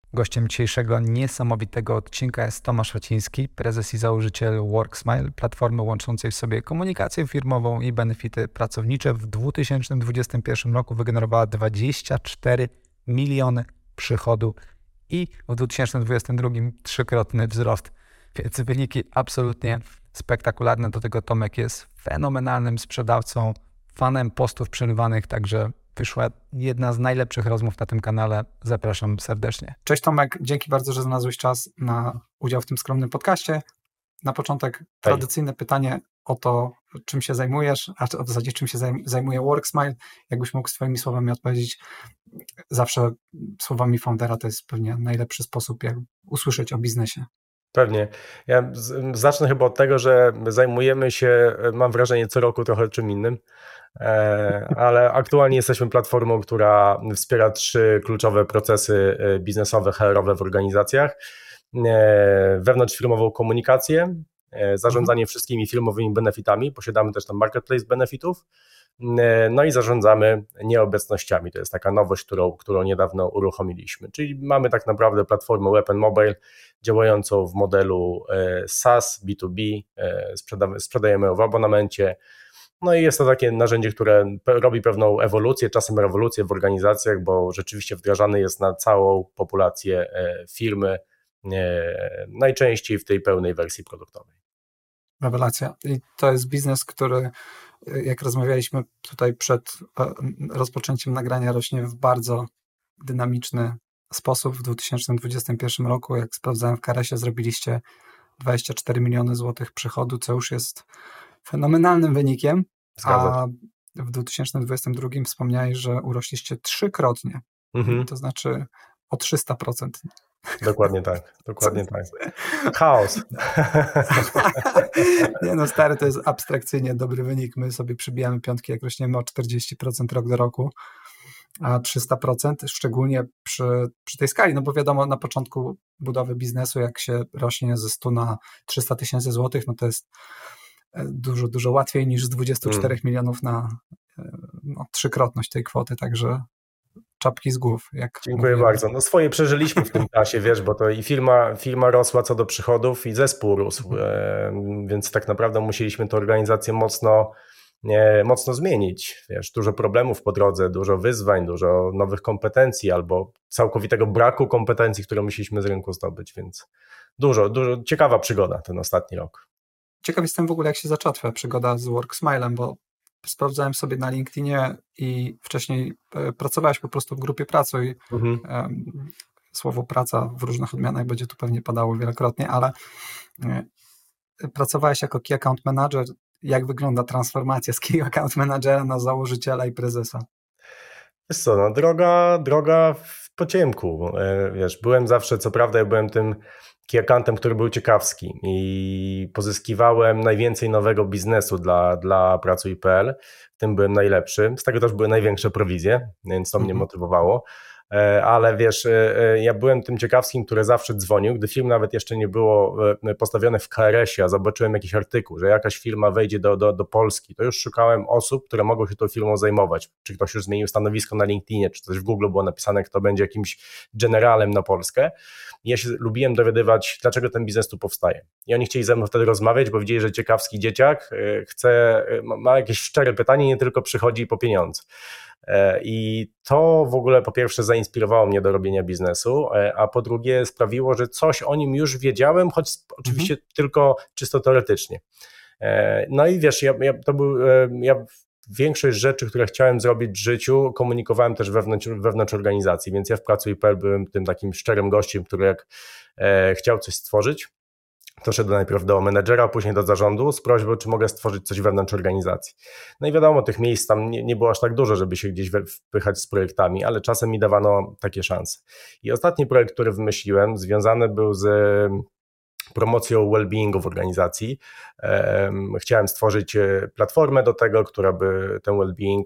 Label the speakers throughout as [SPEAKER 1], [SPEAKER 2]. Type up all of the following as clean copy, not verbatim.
[SPEAKER 1] Gościem dzisiejszego niesamowitego odcinka jest Tomasz Raciński, prezes i założyciel WorkSmile, platformy łączącej w sobie komunikację firmową i benefity pracownicze. W 2021 roku wygenerowała 24 miliony przychodu i w 2022 trzykrotny wzrost. Więc wyniki absolutnie spektakularne. Do tego Tomek jest fenomenalnym sprzedawcą, fanem postów przerywanych, także wyszła jedna z najlepszych rozmów na tym kanale. Zapraszam serdecznie. Cześć Tomek, dzięki bardzo, że znalazłeś czas na udział w tym skromnym podcaście. Na początek tradycyjne pytanie o to, czym się zajmujesz, a w zasadzie czym się zajmuje WorkSmile. Jakbyś mógł swoimi słowami odpowiedzieć, zawsze słowami foundera to jest pewnie najlepszy sposób, jak usłyszeć o biznesie.
[SPEAKER 2] Pewnie. Ja zacznę chyba od tego, że zajmujemy się, mam wrażenie, co roku trochę czym innym, ale aktualnie jesteśmy platformą, która wspiera 3 kluczowe procesy biznesowe, HR-owe w organizacjach. Wewnątrzfirmową komunikację, zarządzanie wszystkimi firmowymi benefitami, posiadamy też tam marketplace benefitów, no i zarządzamy nieobecnościami. To jest taka nowość, którą niedawno uruchomiliśmy. Czyli mamy tak naprawdę platformę Web and Mobile działającą w modelu SaaS, B2B, sprzedajemy w abonamencie. No i jest to takie narzędzie, które robi pewną ewolucję, czasem rewolucję w organizacjach, bo rzeczywiście wdrażany jest na całą populację firmy, najczęściej w tej pełnej wersji produktowej.
[SPEAKER 1] Rewelacja. I to jest biznes, który, jak rozmawialiśmy tutaj przed rozpoczęciem nagrania, rośnie w bardzo dynamiczny sposób. W 2021 roku, jak sprawdzałem w KRS-ie, zrobiliście 24 miliony złotych przychodu, co już jest fenomenalnym wynikiem. A w 2022 wspomniałeś, że urośliście trzykrotnie. To znaczy o 300%.
[SPEAKER 2] Dokładnie tak, dokładnie tak. Chaos.
[SPEAKER 1] Nie no stary, to jest abstrakcyjnie dobry wynik. My sobie przybijamy piątki, jak rośniemy o 40% rok do roku, a 300% szczególnie przy tej skali, no bo wiadomo, na początku budowy biznesu, jak się rośnie ze 100 na 300 tysięcy złotych, no to jest dużo, dużo łatwiej niż z 24 milionów na trzykrotność tej kwoty, także czapki z głów.
[SPEAKER 2] Dziękuję bardzo. No swoje przeżyliśmy w tym czasie, wiesz, bo to i firma rosła co do przychodów i zespół rósł, więc tak naprawdę musieliśmy tę organizację mocno zmienić. Wiesz, dużo problemów po drodze, dużo wyzwań, dużo nowych kompetencji albo całkowitego braku kompetencji, które musieliśmy z rynku zdobyć, więc dużo ciekawa przygoda ten ostatni rok.
[SPEAKER 1] Ciekaw jestem w ogóle, jak się zaczęła twoja przygoda z WorkSmilem, bo sprawdzałem sobie na LinkedInie i wcześniej pracowałeś po prostu w grupie pracy i słowo praca w różnych odmianach będzie tu pewnie padało wielokrotnie, ale pracowałeś jako Key Account Manager. Jak wygląda transformacja z Key Account Managera na założyciela i prezesa?
[SPEAKER 2] Wiesz co, no droga po ciemku. Wiesz, byłem zawsze, co prawda, ja byłem tym key accountem, który był ciekawski i pozyskiwałem najwięcej nowego biznesu dla Pracuj.pl, w tym byłem najlepszy, z tego też były największe prowizje, więc to mnie motywowało. Ale wiesz, ja byłem tym ciekawskim, który zawsze dzwonił, gdy film nawet jeszcze nie było postawione w KRS-ie, a zobaczyłem jakiś artykuł, że jakaś firma wejdzie do Polski, to już szukałem osób, które mogą się tą firmą zajmować, czy ktoś już zmienił stanowisko na LinkedInie, czy coś w Google było napisane, kto będzie jakimś generalem na Polskę. I ja się lubiłem dowiadywać, dlaczego ten biznes tu powstaje. I oni chcieli ze mną wtedy rozmawiać, bo widzieli, że ciekawski dzieciak ma jakieś szczere pytanie, nie tylko przychodzi po pieniądze. I to w ogóle po pierwsze zainspirowało mnie do robienia biznesu, a po drugie sprawiło, że coś o nim już wiedziałem, choć oczywiście tylko czysto teoretycznie. No i wiesz, ja większość rzeczy, które chciałem zrobić w życiu, komunikowałem też wewnątrz organizacji, więc ja w Pracuj.pl byłem tym takim szczerym gościem, który jak chciał coś stworzyć, to szedł najpierw do menedżera, a później do zarządu z prośbą, czy mogę stworzyć coś wewnątrz organizacji. No i wiadomo, tych miejsc tam nie było aż tak dużo, żeby się gdzieś wpychać z projektami, ale czasem mi dawano takie szanse. I ostatni projekt, który wymyśliłem, związany był z promocją well-beingu w organizacji. Chciałem stworzyć platformę do tego, która by ten well-being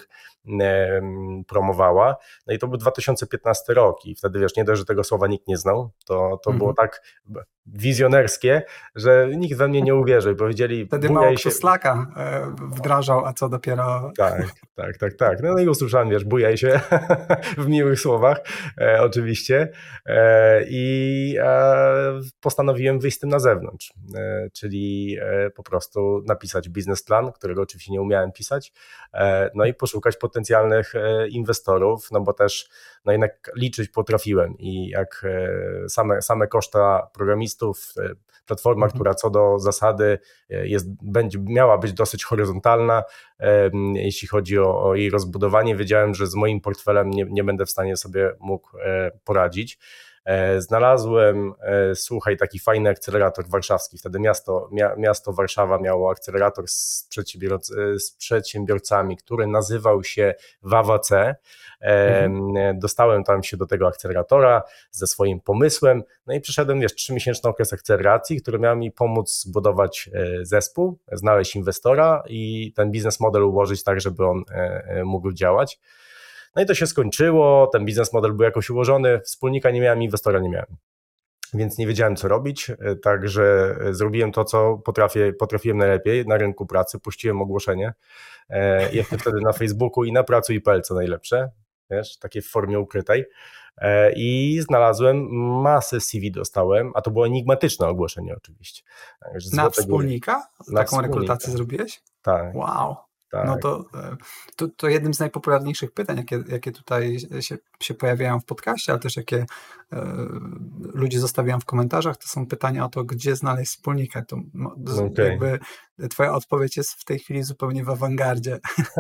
[SPEAKER 2] promowała. No i to był 2015 rok i wtedy wiesz, nie dość, że tego słowa nikt nie znał, to było tak, wizjonerskie, że nikt we mnie nie uwierzył. Powiedzieli,
[SPEAKER 1] Wtedy mało kto Slacka wdrażał, a co dopiero...
[SPEAKER 2] Tak. No i usłyszałem, wiesz, bujaj się w miłych słowach, oczywiście. I postanowiłem wyjść z tym na zewnątrz, czyli po prostu napisać biznesplan, którego oczywiście nie umiałem pisać, no i poszukać potencjalnych inwestorów, no bo też no jednak liczyć potrafiłem i jak same koszta programistów, platforma, która co do zasady będzie miała być dosyć horyzontalna, jeśli chodzi o jej rozbudowanie, wiedziałem, że z moim portfelem nie będę w stanie sobie mógł poradzić. Znalazłem, słuchaj, taki fajny akcelerator warszawski. Wtedy miasto Warszawa miało akcelerator z przedsiębiorcami, który nazywał się WAWA-C. Dostałem tam się do tego akceleratora ze swoim pomysłem, no i przyszedłem, wiesz, 3-miesięczny okres akceleracji, który miał mi pomóc zbudować zespół, znaleźć inwestora i ten biznes model ułożyć tak, żeby on mógł działać. No i to się skończyło, ten biznes model był jakoś ułożony, wspólnika nie miałem, inwestora nie miałem, więc nie wiedziałem co robić, także zrobiłem to, co potrafiłem najlepiej na rynku pracy, puściłem ogłoszenie, jeszcze wtedy na Facebooku i na Pracuj.pl co najlepsze, wiesz, takie w formie ukrytej i znalazłem masę CV dostałem, a to było enigmatyczne ogłoszenie oczywiście.
[SPEAKER 1] Na wspólnika? Taką rekrutację zrobiłeś?
[SPEAKER 2] Tak.
[SPEAKER 1] Wow.
[SPEAKER 2] Tak.
[SPEAKER 1] No to jednym z najpopularniejszych pytań, jakie tutaj się pojawiają w podcaście, ale też jakie ludzie zostawiają w komentarzach, to są pytania o to, gdzie znaleźć wspólnika. To jakby twoja odpowiedź jest w tej chwili zupełnie w awangardzie.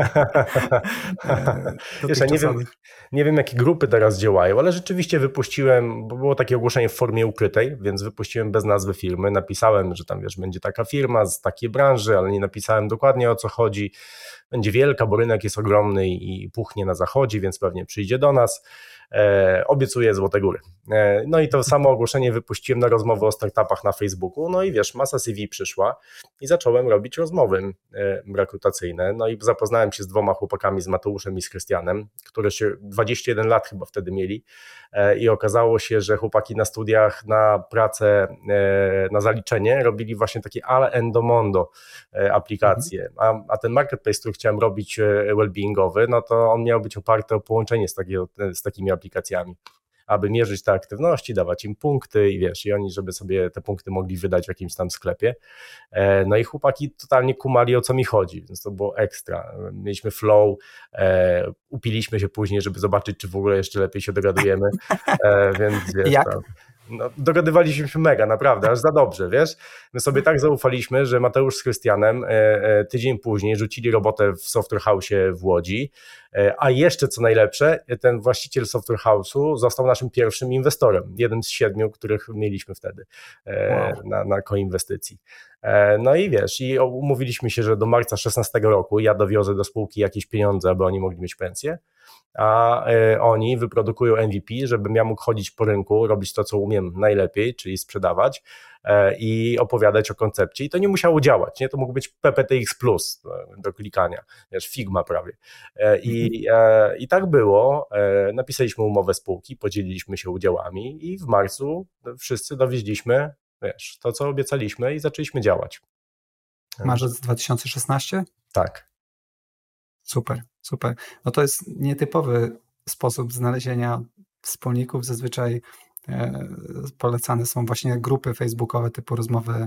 [SPEAKER 2] Wiesz, ja nie wiem, jakie grupy teraz działają, ale rzeczywiście wypuściłem, bo było takie ogłoszenie w formie ukrytej, więc wypuściłem bez nazwy firmy, napisałem, że tam, wiesz, będzie taka firma z takiej branży, ale nie napisałem dokładnie o co chodzi. Będzie wielka, bo rynek jest ogromny i puchnie na zachodzie, więc pewnie przyjdzie do nas. Obiecuję złote góry. No i to samo ogłoszenie wypuściłem na rozmowy o startupach na Facebooku, no i wiesz, masa CV przyszła i zacząłem robić rozmowy rekrutacyjne, no i zapoznałem się z 2 chłopakami, z Mateuszem i z Krystianem, które się 21 lat chyba wtedy mieli i okazało się, że chłopaki na studiach, na pracę, na zaliczenie robili właśnie takie Ale Endomondo aplikacje, a ten marketplace, który chciałem robić well-beingowy, no to on miał być oparty o połączenie z takimi aplikacjami, aby mierzyć te aktywności, dawać im punkty i wiesz, i oni, żeby sobie te punkty mogli wydać w jakimś tam sklepie. No i chłopaki totalnie kumali, o co mi chodzi, więc to było ekstra. Mieliśmy flow, upiliśmy się później, żeby zobaczyć, czy w ogóle jeszcze lepiej się dogadujemy, więc wiesz,
[SPEAKER 1] jak?
[SPEAKER 2] No, dogadywaliśmy się mega, naprawdę, aż za dobrze, wiesz. My sobie tak zaufaliśmy, że Mateusz z Krystianem tydzień później rzucili robotę w Software House'ie w Łodzi, a jeszcze co najlepsze, ten właściciel Software House'u został naszym pierwszym inwestorem, jednym z 7, których mieliśmy wtedy na koinwestycji. No i wiesz, i umówiliśmy się, że do marca 2016 roku ja dowiozę do spółki jakieś pieniądze, aby oni mogli mieć pensję, a oni wyprodukują MVP, żebym ja mógł chodzić po rynku, robić to, co umiem najlepiej, czyli sprzedawać i opowiadać o koncepcie. I to nie musiało działać, nie? To mógł być PPTX Plus do klikania, wiesz, Figma prawie. I tak było. Napisaliśmy umowę spółki, podzieliliśmy się udziałami i w marcu wszyscy dowieźliśmy, wiesz, to, co obiecaliśmy i zaczęliśmy działać.
[SPEAKER 1] Marzec 2016?
[SPEAKER 2] Tak.
[SPEAKER 1] Super. No to jest nietypowy sposób znalezienia wspólników. Zazwyczaj polecane są właśnie grupy facebookowe typu rozmowy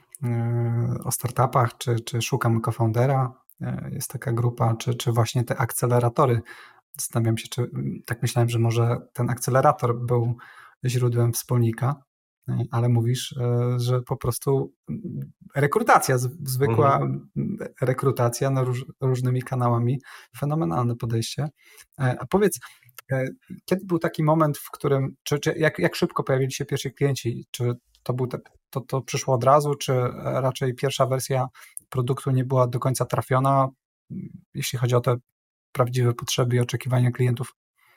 [SPEAKER 1] o startupach, czy szukam co-foundera. Jest taka grupa, czy właśnie te akceleratory. Zastanawiam się, czy tak myślałem, że może ten akcelerator był źródłem wspólnika, ale mówisz, że po prostu rekrutacja, zwykła rekrutacja różnymi kanałami, fenomenalne podejście. A powiedz, kiedy był taki moment, w którym, jak szybko pojawili się pierwsi klienci? Czy to przyszło od razu, czy raczej pierwsza wersja produktu nie była do końca trafiona, jeśli chodzi o te prawdziwe potrzeby i oczekiwania klientów?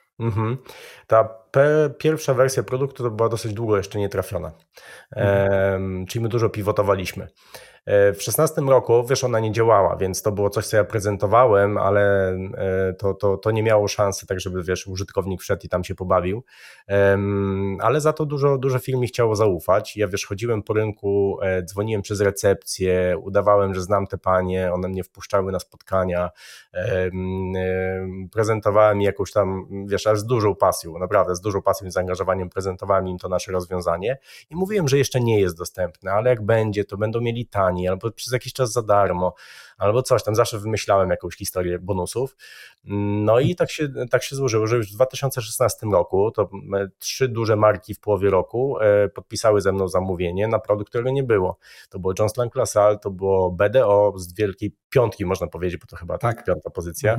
[SPEAKER 2] Ta pierwsza wersja produktu to była dosyć długo jeszcze nie trafiona, czyli my dużo pivotowaliśmy. W 16 roku, wiesz, ona nie działała, więc to było coś, co ja prezentowałem, ale to nie miało szansy, tak żeby, wiesz, użytkownik wszedł i tam się pobawił, ale za to dużo firm mi chciało zaufać. Ja, wiesz, chodziłem po rynku, dzwoniłem przez recepcję, udawałem, że znam te panie, one mnie wpuszczały na spotkania, prezentowałem jakąś tam, wiesz, ale z dużą pasją, naprawdę z dużą pasją i zaangażowaniem prezentowałem im to nasze rozwiązanie i mówiłem, że jeszcze nie jest dostępne, ale jak będzie, to będą mieli taniej, albo przez jakiś czas za darmo, albo coś tam, zawsze wymyślałem jakąś historię bonusów. No i tak się złożyło, że już w 2016 roku to 3 duże marki w połowie roku podpisały ze mną zamówienie na produkt, którego nie było. To było Jones Lang LaSalle, to było BDO z wielkiej piątki, można powiedzieć, bo to chyba tak, piąta pozycja.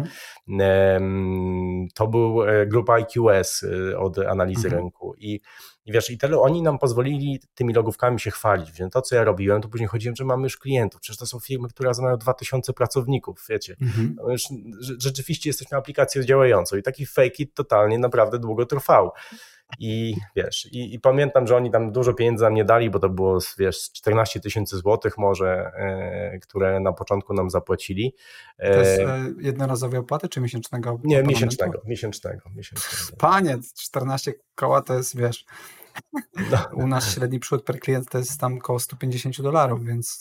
[SPEAKER 2] To był grupa IQS od analizy rynku i wiesz, i tyle oni nam pozwolili tymi logówkami się chwalić. Więc to, co ja robiłem, to później chodziłem, że mamy już klientów. Przecież to są firmy, które mają 2000 pracowników, wiecie. No już rzeczywiście jesteśmy aplikacją działającą i taki fake it totalnie naprawdę długo trwał. I wiesz, i pamiętam, że oni tam dużo pieniędzy nam nie dali, bo to było, wiesz, 14 000 złotych może, które na początku nam zapłacili.
[SPEAKER 3] To jest jednorazowej opłaty czy miesięcznego?
[SPEAKER 2] Nie, miesięcznego.
[SPEAKER 3] Panie, 14 koła to jest, wiesz, u nas średni przychód per klient to jest tam około $150, więc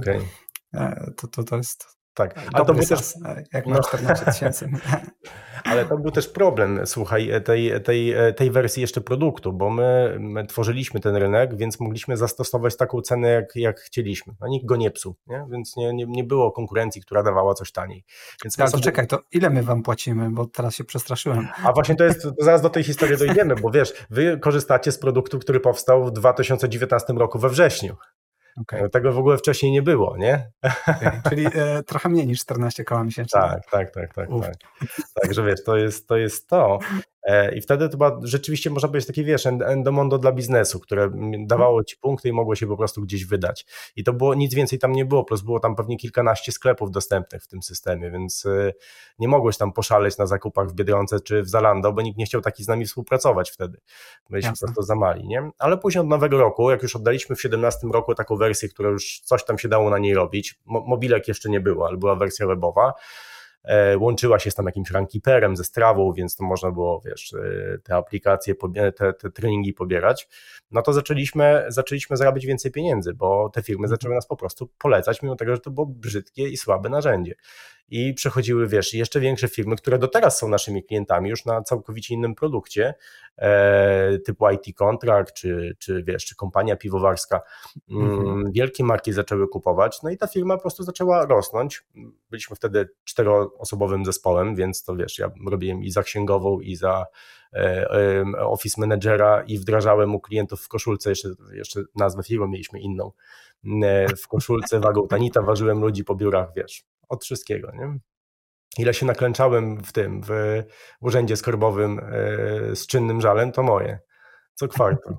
[SPEAKER 3] to jest
[SPEAKER 2] tak. A to był też,
[SPEAKER 3] jak ma 14 000.
[SPEAKER 2] Ale to był też problem, słuchaj, tej wersji jeszcze produktu, bo my tworzyliśmy ten rynek, więc mogliśmy zastosować taką cenę, jak chcieliśmy. A nikt go nie psuł, nie? Więc nie było konkurencji, która dawała coś taniej. Więc
[SPEAKER 3] to czekaj, to ile my wam płacimy, bo teraz się przestraszyłem.
[SPEAKER 2] A właśnie to zaraz do tej historii dojdziemy, bo wiesz, wy korzystacie z produktu, który powstał w 2019 roku we wrześniu. Okay. Tego w ogóle wcześniej nie było, nie?
[SPEAKER 3] Okay. Czyli trochę mniej niż 14 koła miesięcznie.
[SPEAKER 2] Tak. Także wiesz, to jest to. I wtedy to była rzeczywiście, można powiedzieć, takie, wiesz, endomondo dla biznesu, które dawało ci punkty i mogło się po prostu gdzieś wydać. I to było, nic więcej tam nie było, plus było tam pewnie kilkanaście sklepów dostępnych w tym systemie, więc nie mogłeś tam poszaleć na zakupach w Biedronce czy w Zalando, bo nikt nie chciał taki z nami współpracować wtedy. Byliśmy po prostu za mali, nie? Ale później od nowego roku, jak już oddaliśmy w 2017 roku taką wersję, która już coś tam się dało na niej robić, mobilek jeszcze nie było, ale była wersja webowa, łączyła się z tam jakimś rankeeperem, ze Strawą, więc to można było, wiesz, te aplikacje, te treningi pobierać, no to zaczęliśmy zarabiać więcej pieniędzy, bo te firmy zaczęły nas po prostu polecać, mimo tego, że to było brzydkie i słabe narzędzie. I przechodziły, wiesz, jeszcze większe firmy, które do teraz są naszymi klientami, już na całkowicie innym produkcie, typu IT Contract, czy wiesz, czy kompania piwowarska. Wielkie marki zaczęły kupować, no i ta firma po prostu zaczęła rosnąć. Byliśmy wtedy 4-osobowym zespołem, więc to wiesz, ja robiłem i za księgową, i za office managera i wdrażałem u klientów w koszulce, jeszcze nazwę firmy mieliśmy inną, w koszulce wagą tanita, ważyłem ludzi po biurach, wiesz, od wszystkiego, nie? Ile się naklęczałem w urzędzie skarbowym z czynnym żalem, to moje, co kwartał.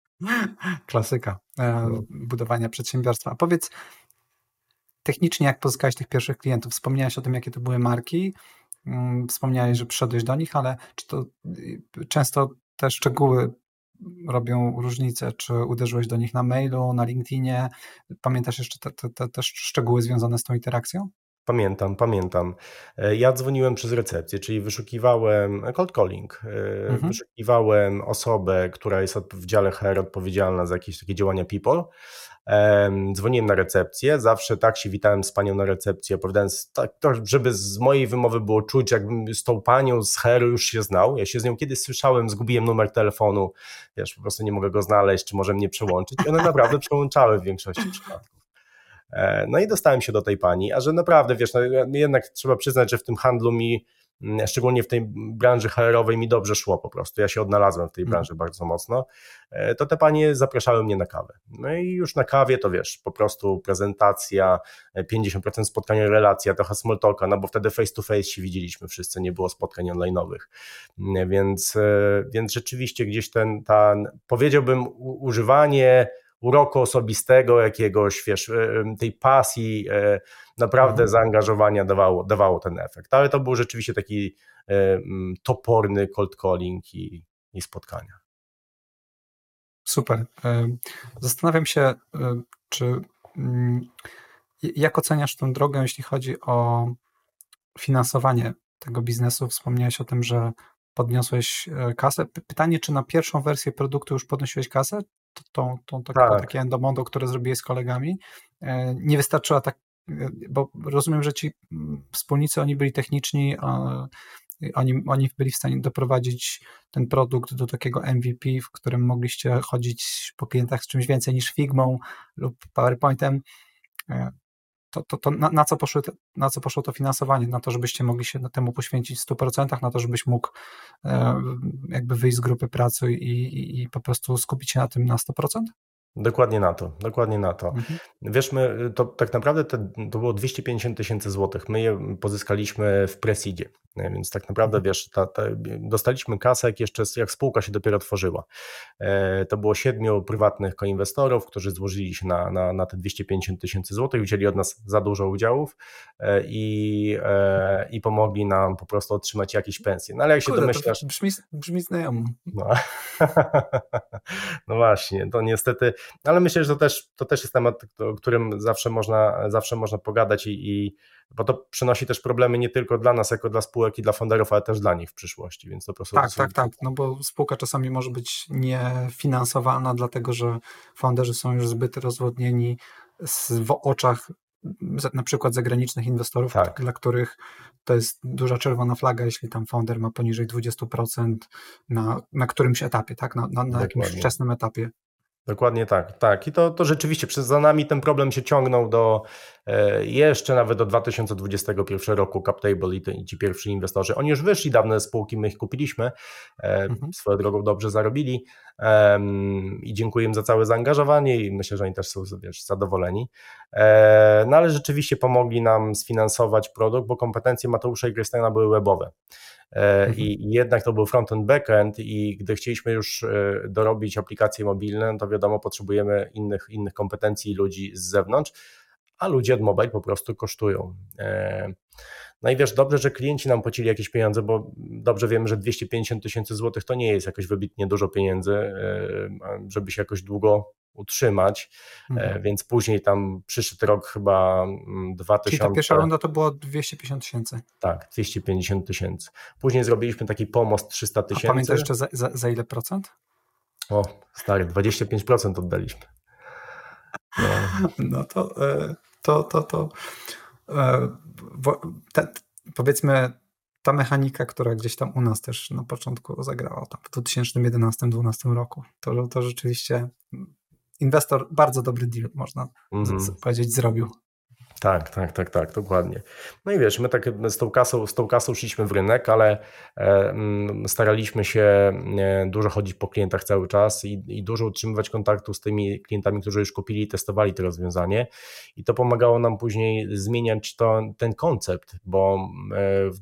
[SPEAKER 3] Klasyka budowania przedsiębiorstwa. A powiedz, technicznie jak pozyskałeś tych pierwszych klientów? Wspomniałeś o tym, jakie to były marki, wspomniałeś, że przyszedłeś do nich, ale czy to często te szczegóły robią różnicę? Czy uderzyłeś do nich na mailu, na LinkedInie? Pamiętasz jeszcze te szczegóły związane z tą interakcją?
[SPEAKER 2] Pamiętam. Ja dzwoniłem przez recepcję, czyli wyszukiwałem cold calling, wyszukiwałem osobę, która jest w dziale HR odpowiedzialna za jakieś takie działania people. Dzwoniłem na recepcję, zawsze tak się witałem z panią na recepcji, opowiadając tak, żeby z mojej wymowy było czuć, jakbym z tą panią z HR już się znał. Ja się z nią kiedyś słyszałem, zgubiłem numer telefonu, wiesz, po prostu nie mogę go znaleźć, czy może mnie przełączyć. I one naprawdę przełączały w większości przypadków. No i dostałem się do tej pani, a że naprawdę, wiesz, no jednak trzeba przyznać, że w tym handlu mi, szczególnie w tej branży HR-owej mi dobrze szło po prostu, ja się odnalazłem w tej branży bardzo mocno, to te panie zapraszały mnie na kawę. No i już na kawie to wiesz, po prostu prezentacja, 50% spotkania, relacja, trochę small talka, no bo wtedy face to face się widzieliśmy wszyscy, nie było spotkań online'owych, więc rzeczywiście gdzieś ten powiedziałbym używanie uroku osobistego, jakiegoś, wiesz, tej pasji, naprawdę zaangażowania dawało ten efekt. Ale to był rzeczywiście taki toporny cold calling i spotkania.
[SPEAKER 3] Super. Zastanawiam się, czy Jak oceniasz tę drogę, jeśli chodzi o finansowanie tego biznesu? Wspomniałeś o tym, że podniosłeś kasę. Pytanie, czy na pierwszą wersję produktu już podnosiłeś kasę?
[SPEAKER 2] Tak,
[SPEAKER 3] Takie endomondo, które zrobiłeś z kolegami, nie wystarczyła tak, bo rozumiem, że ci wspólnicy, oni byli techniczni, oni byli w stanie doprowadzić ten produkt do takiego MVP, w którym mogliście chodzić po klientach z czymś więcej niż Figmą lub PowerPointem. Na co poszło to finansowanie? Na to, żebyście mogli się temu poświęcić w 100%, na to, żebyś mógł jakby wyjść z grupy pracy i po prostu skupić się na tym na 100%?
[SPEAKER 2] dokładnie na to, dokładnie na to.
[SPEAKER 3] Mhm.
[SPEAKER 2] Wiesz, my to tak naprawdę to było 250 000 złotych. My je pozyskaliśmy w Presidzie, więc tak naprawdę wiesz, dostaliśmy kasę jak spółka się dopiero tworzyła. To było 7 prywatnych koinwestorów, którzy złożyli się na te 250 000 złotych, wzięli od nas za dużo udziałów i pomogli nam po prostu otrzymać jakieś pensje. No ale jak się domyślasz...
[SPEAKER 3] To brzmi znajomo.
[SPEAKER 2] No. No właśnie, to niestety, ale myślę, że to też jest temat, o którym zawsze można pogadać bo to przynosi też problemy nie tylko dla nas, jako dla spółek i dla founderów, ale też dla nich w przyszłości, więc to po prostu...
[SPEAKER 3] Tak, no bo spółka czasami może być niefinansowalna, dlatego że founderzy są już zbyt rozwodnieni w oczach na przykład zagranicznych inwestorów, dla których to jest duża czerwona flaga, jeśli tam founder ma poniżej 20% na którymś etapie, tak? Na jakimś wczesnym etapie.
[SPEAKER 2] Dokładnie tak. I to rzeczywiście za nami ten problem się ciągnął jeszcze nawet do 2021 roku. CapTable i ci pierwsi inwestorzy, oni już wyszli dawne spółki, my ich kupiliśmy, swoją drogą dobrze zarobili i dziękuję im za całe zaangażowanie i myślę, że oni też są, wiesz, zadowoleni. No ale rzeczywiście pomogli nam sfinansować produkt, bo kompetencje Mateusza i Krystiana były webowe. I jednak to był front-end, back-end i gdy chcieliśmy już dorobić aplikacje mobilne, to wiadomo, potrzebujemy innych kompetencji ludzi z zewnątrz, a ludzie od mobile po prostu kosztują. No i wiesz, dobrze, że klienci nam płacili jakieś pieniądze, bo dobrze wiemy, że 250 000 złotych to nie jest jakoś wybitnie dużo pieniędzy, żeby się jakoś długo utrzymać, więc później tam przyszedł rok chyba 2000.
[SPEAKER 3] Czyli ta pierwsza runda to było 250 000.
[SPEAKER 2] Tak, 250 000. Później zrobiliśmy taki pomost 300 000.
[SPEAKER 3] A pamiętasz jeszcze za ile procent?
[SPEAKER 2] O, stary, 25% oddaliśmy.
[SPEAKER 3] No powiedzmy ta mechanika, która gdzieś tam u nas też na początku zagrała tam w 2011-2012 roku, to rzeczywiście inwestor bardzo dobry deal, można powiedzieć, zrobił.
[SPEAKER 2] Tak, dokładnie. No i wiesz, my tak z tą kasą szliśmy w rynek, ale staraliśmy się dużo chodzić po klientach cały czas i dużo utrzymywać kontaktu z tymi klientami, którzy już kupili i testowali to rozwiązanie i to pomagało nam później zmieniać ten koncept, bo w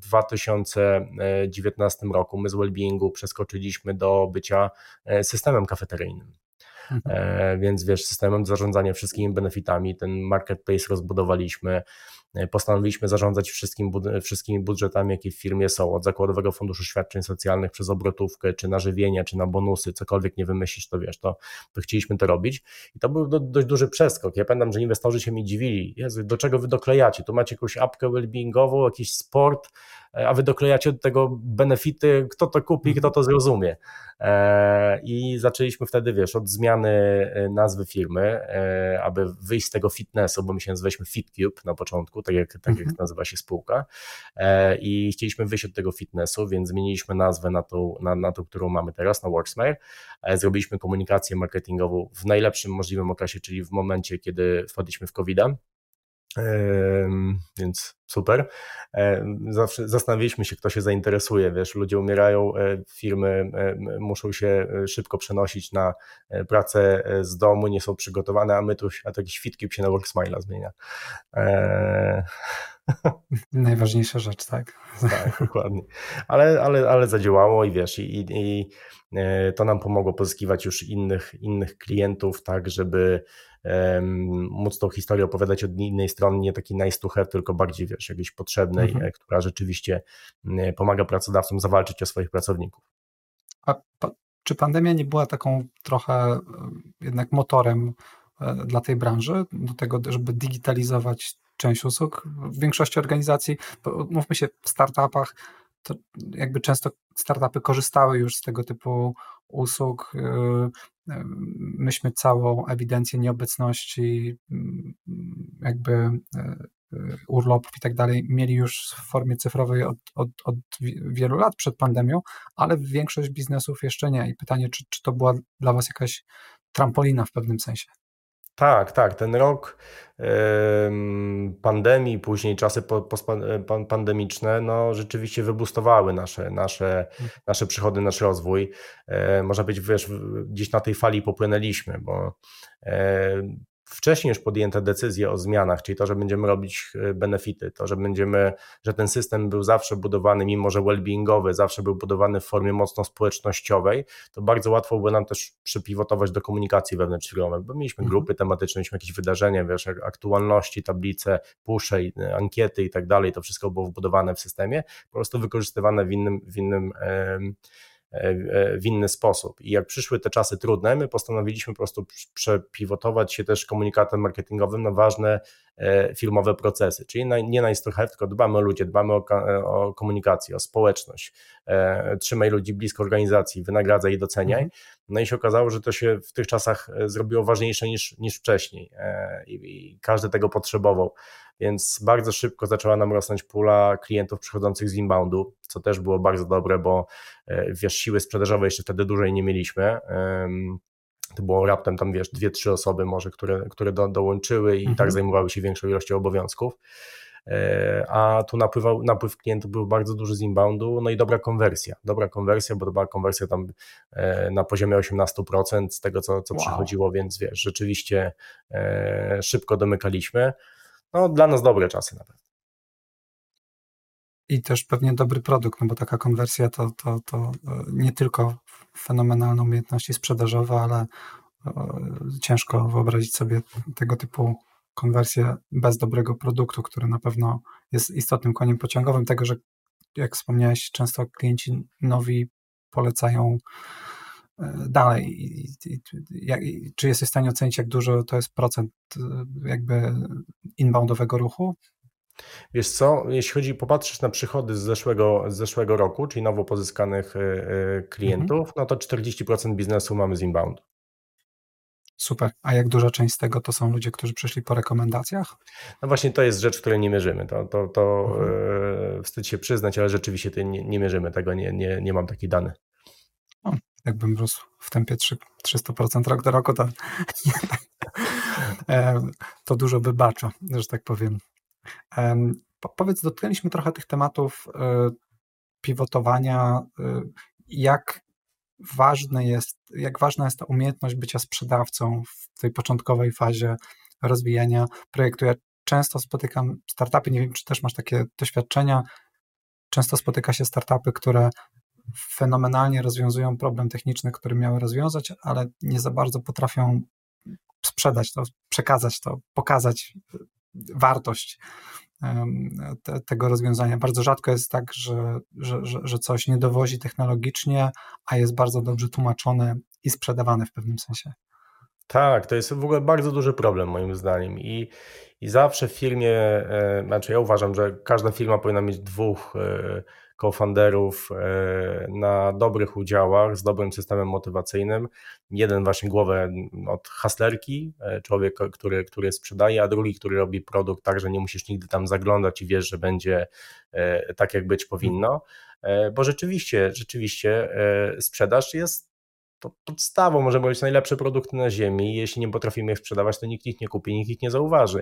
[SPEAKER 2] 2019 roku my z Wellbeingu przeskoczyliśmy do bycia systemem kafeteryjnym. Więc wiesz, systemem zarządzania wszystkimi benefitami, ten marketplace rozbudowaliśmy, postanowiliśmy zarządzać wszystkimi budżetami, jakie w firmie są, od zakładowego funduszu świadczeń socjalnych przez obrotówkę, czy na żywienia, czy na bonusy, cokolwiek nie wymyślić, to wiesz, to chcieliśmy to robić i to był dość duży przeskok. Ja pamiętam, że inwestorzy się mi dziwili, Jezu, do czego wy doklejacie, tu macie jakąś apkę wellbeingową, jakiś sport, a wy doklejacie do tego benefity, kto to kupi, kto to zrozumie. I zaczęliśmy wtedy, wiesz, od zmiany nazwy firmy, aby wyjść z tego fitnessu, bo my się nazywaliśmy FitCube na początku, tak jak nazywa się spółka, i chcieliśmy wyjść od tego fitnessu, więc zmieniliśmy nazwę na tą, którą mamy teraz, na WorkSmile. Zrobiliśmy komunikację marketingową w najlepszym możliwym okresie, czyli w momencie, kiedy wpadliśmy w COVID-a. Więc super. Zawsze zastanawialiśmy się, kto się zainteresuje, wiesz, ludzie umierają, firmy muszą się szybko przenosić na pracę z domu, nie są przygotowane, a to jakiś FitCube się na WorkSmile'a zmienia.
[SPEAKER 3] Najważniejsza rzecz, tak?
[SPEAKER 2] Tak, dokładnie. Ale zadziałało i wiesz, i to nam pomogło pozyskiwać już innych klientów, tak, żeby móc tą historię opowiadać od innej strony, nie takiej nice to have, tylko bardziej, wiesz, jakiejś potrzebnej, która rzeczywiście pomaga pracodawcom zawalczyć o swoich pracowników.
[SPEAKER 3] A czy pandemia nie była taką trochę jednak motorem dla tej branży, do tego, żeby digitalizować część usług. W większości organizacji, bo mówmy się, w startupach, to jakby często startupy korzystały już z tego typu usług. Myśmy całą ewidencję nieobecności, jakby urlopów i tak dalej mieli już w formie cyfrowej od wielu lat przed pandemią, ale większość biznesów jeszcze nie. I pytanie, czy to była dla was jakaś trampolina w pewnym sensie?
[SPEAKER 2] Tak. Ten rok pandemii, później czasy pandemiczne, no rzeczywiście wybustowały nasze przychody, nasz rozwój. Można powiedzieć, wiesz, gdzieś na tej fali popłynęliśmy, bo wcześniej już podjęte decyzje o zmianach, czyli to, że będziemy robić benefity, to, że ten system był zawsze budowany, mimo że well-beingowy, zawsze był budowany w formie mocno społecznościowej, to bardzo łatwo było nam też przypivotować do komunikacji wewnątrzfirmowej, bo mieliśmy grupy tematyczne, mieliśmy jakieś wydarzenia, wiesz, aktualności, tablice, pusze, ankiety i tak dalej, to wszystko było wbudowane w systemie, po prostu wykorzystywane w inny sposób. I jak przyszły te czasy trudne, my postanowiliśmy po prostu przepivotować się też komunikatem marketingowym na ważne firmowe procesy, czyli nie nice to have, tylko dbamy o ludzi, dbamy o komunikację, o społeczność, trzymaj ludzi blisko organizacji, wynagradzaj i doceniaj. No i się okazało, że to się w tych czasach zrobiło ważniejsze niż wcześniej i każdy tego potrzebował. Więc bardzo szybko zaczęła nam rosnąć pula klientów przychodzących z inboundu, co też było bardzo dobre, bo wiesz, siły sprzedażowej jeszcze wtedy dużej nie mieliśmy. To było raptem tam, wiesz, 2-3 osoby może, które dołączyły i tak zajmowały się większą ilością obowiązków. A tu napływ klientów był bardzo duży z inboundu, no i dobra konwersja, bo to była konwersja tam na poziomie 18% z tego, co przychodziło, więc wiesz, rzeczywiście szybko domykaliśmy. No dla nas dobre czasy na pewno.
[SPEAKER 3] I też pewnie dobry produkt, no bo taka konwersja to nie tylko fenomenalne umiejętności sprzedażowe, ale ciężko wyobrazić sobie tego typu konwersję bez dobrego produktu, który na pewno jest istotnym koniem pociągowym tego, że jak wspomniałeś, często klienci nowi polecają dalej. Czy jesteś w stanie ocenić, jak dużo to jest procent jakby inboundowego ruchu?
[SPEAKER 2] Wiesz co, jeśli chodzi, popatrzysz na przychody z zeszłego roku, czyli nowo pozyskanych klientów, no to 40% biznesu mamy z inboundu.
[SPEAKER 3] Super. A jak duża część z tego to są ludzie, którzy przyszli po rekomendacjach?
[SPEAKER 2] No właśnie to jest rzecz, której nie mierzymy. To wstyd się przyznać, ale rzeczywiście nie mierzymy tego, nie mam takich danych.
[SPEAKER 3] Jakbym rósł w tempie 300% rok do roku, to dużo wybacza, że tak powiem. Powiedz, dotknęliśmy trochę tych tematów pivotowania, jak ważna jest ta umiejętność bycia sprzedawcą w tej początkowej fazie rozwijania projektu. Ja często spotykam startupy, nie wiem, czy też masz takie doświadczenia, często spotyka się startupy, które fenomenalnie rozwiązują problem techniczny, który miały rozwiązać, ale nie za bardzo potrafią sprzedać to, przekazać to, pokazać wartość tego rozwiązania. Bardzo rzadko jest tak, że coś nie dowozi technologicznie, a jest bardzo dobrze tłumaczone i sprzedawane w pewnym sensie.
[SPEAKER 2] Tak, to jest w ogóle bardzo duży problem moim zdaniem i zawsze w firmie, znaczy ja uważam, że każda firma powinna mieć 2 co-founderów na dobrych udziałach, z dobrym systemem motywacyjnym. Jeden właśnie głowę od haslerki, człowiek, który sprzedaje, a drugi, który robi produkt tak, że nie musisz nigdy tam zaglądać i wiesz, że będzie tak, jak być powinno, bo rzeczywiście sprzedaż jest podstawą, możemy robić najlepsze produkty na ziemi. Jeśli nie potrafimy ich sprzedawać, to nikt ich nie kupi, nikt ich nie zauważy.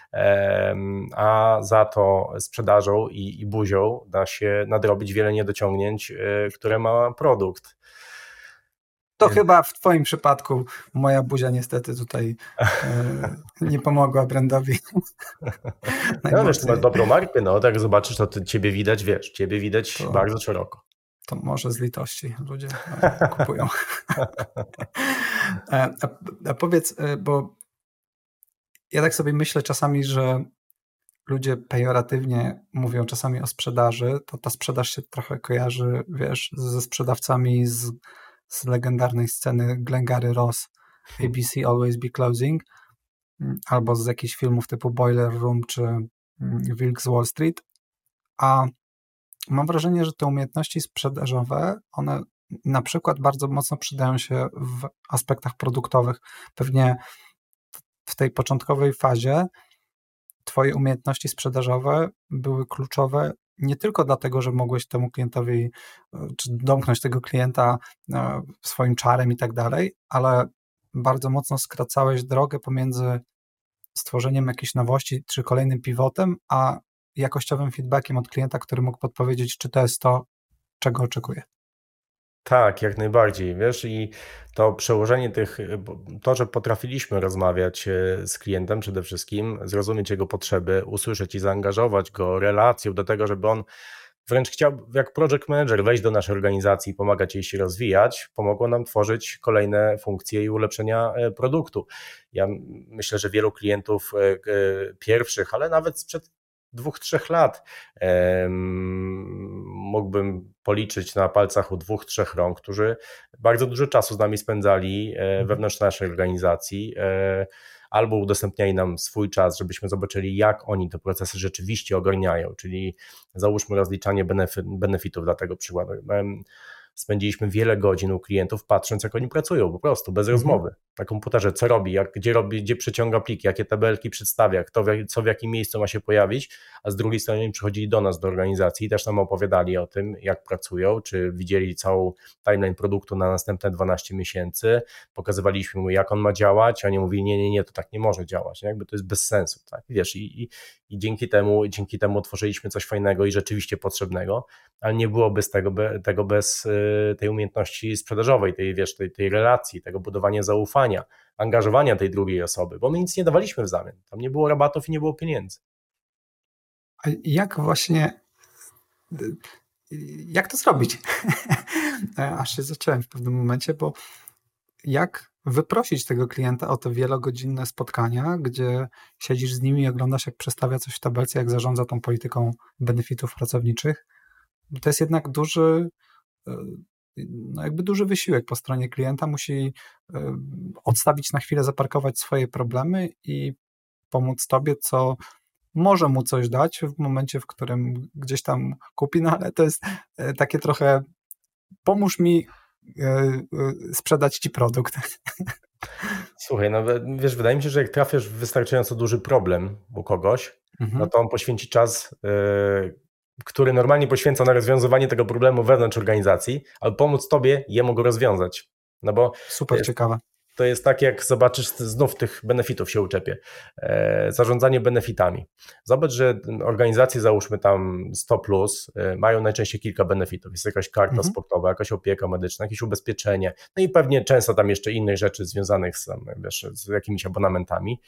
[SPEAKER 2] A za to sprzedażą i buzią da się nadrobić wiele niedociągnięć, które ma produkt.
[SPEAKER 3] To chyba w twoim przypadku moja buzia niestety tutaj nie pomogła brandowi.
[SPEAKER 2] No wiesz, ty masz dobrą markę, no tak jak zobaczysz, to ciebie widać, wiesz, bardzo szeroko.
[SPEAKER 3] To może z litości ludzie kupują. A powiedz, bo ja tak sobie myślę czasami, że ludzie pejoratywnie mówią czasami o sprzedaży, to ta sprzedaż się trochę kojarzy, wiesz, ze sprzedawcami z legendarnej sceny Glengarry Ross, ABC Always Be Closing. albo z jakichś filmów typu Boiler Room czy Wilk z Wall Street, a mam wrażenie, że te umiejętności sprzedażowe, one na przykład bardzo mocno przydają się w aspektach produktowych. Pewnie w tej początkowej fazie twoje umiejętności sprzedażowe były kluczowe nie tylko dlatego, że mogłeś temu klientowi, czy domknąć tego klienta swoim czarem i tak dalej, ale bardzo mocno skracałeś drogę pomiędzy stworzeniem jakiejś nowości, czy kolejnym pivotem, a jakościowym feedbackiem od klienta, który mógł podpowiedzieć, czy to jest to, czego oczekuje.
[SPEAKER 2] Tak, jak najbardziej, wiesz, i to przełożenie to, że potrafiliśmy rozmawiać z klientem przede wszystkim, zrozumieć jego potrzeby, usłyszeć i zaangażować go relacją do tego, żeby on wręcz chciał, jak project manager, wejść do naszej organizacji i pomagać jej się rozwijać, pomogło nam tworzyć kolejne funkcje i ulepszenia produktu. Ja myślę, że wielu klientów pierwszych, ale nawet sprzed 2-3 lat mógłbym policzyć na palcach u 2-3 rąk, którzy bardzo dużo czasu z nami spędzali wewnątrz naszej organizacji, albo udostępniali nam swój czas, żebyśmy zobaczyli, jak oni te procesy rzeczywiście ogarniają, czyli załóżmy rozliczanie benefitów dla tego przykładu. Spędziliśmy wiele godzin u klientów patrząc, jak oni pracują, po prostu, bez rozmowy. Na komputerze, co robi, gdzie przeciąga pliki, jakie tabelki przedstawia, co w jakim miejscu ma się pojawić, a z drugiej strony oni przychodzili do nas, do organizacji i też nam opowiadali o tym, jak pracują, czy widzieli całą timeline produktu na następne 12 miesięcy, pokazywaliśmy mu, jak on ma działać, a oni mówili, nie, to tak nie może działać, nie? Jakby to jest bez sensu, tak? Wiesz, i dzięki temu otworzyliśmy coś fajnego i rzeczywiście potrzebnego, ale nie byłoby tego bez tej umiejętności sprzedażowej, tej relacji, tego budowania zaufania, angażowania tej drugiej osoby, bo my nic nie dawaliśmy w zamian. Tam nie było rabatów i nie było pieniędzy.
[SPEAKER 3] A jak to zrobić? Aż się zacząłem w pewnym momencie, bo jak wyprosić tego klienta o te wielogodzinne spotkania, gdzie siedzisz z nimi i oglądasz, jak przedstawia coś w tabelce, jak zarządza tą polityką benefitów pracowniczych. To jest jednak duży wysiłek po stronie klienta. Musi odstawić na chwilę, zaparkować swoje problemy i pomóc tobie, co może mu coś dać w momencie, w którym gdzieś tam kupi, no ale to jest takie trochę pomóż mi sprzedać ci produkt.
[SPEAKER 2] Słuchaj, no wiesz, wydaje mi się, że jak trafiasz w wystarczająco duży problem u kogoś, no to on poświęci czas, który normalnie poświęca na rozwiązywanie tego problemu wewnątrz organizacji, aby pomóc tobie jemu go rozwiązać. No bo
[SPEAKER 3] super ciekawe.
[SPEAKER 2] To jest tak, jak zobaczysz, znów tych benefitów się uczepię. Zarządzanie benefitami. Zobacz, że organizacje, załóżmy tam 100+, mają najczęściej kilka benefitów. Jest jakaś karta sportowa, jakaś opieka medyczna, jakieś ubezpieczenie, no i pewnie często tam jeszcze innych rzeczy związanych z jakimiś abonamentami.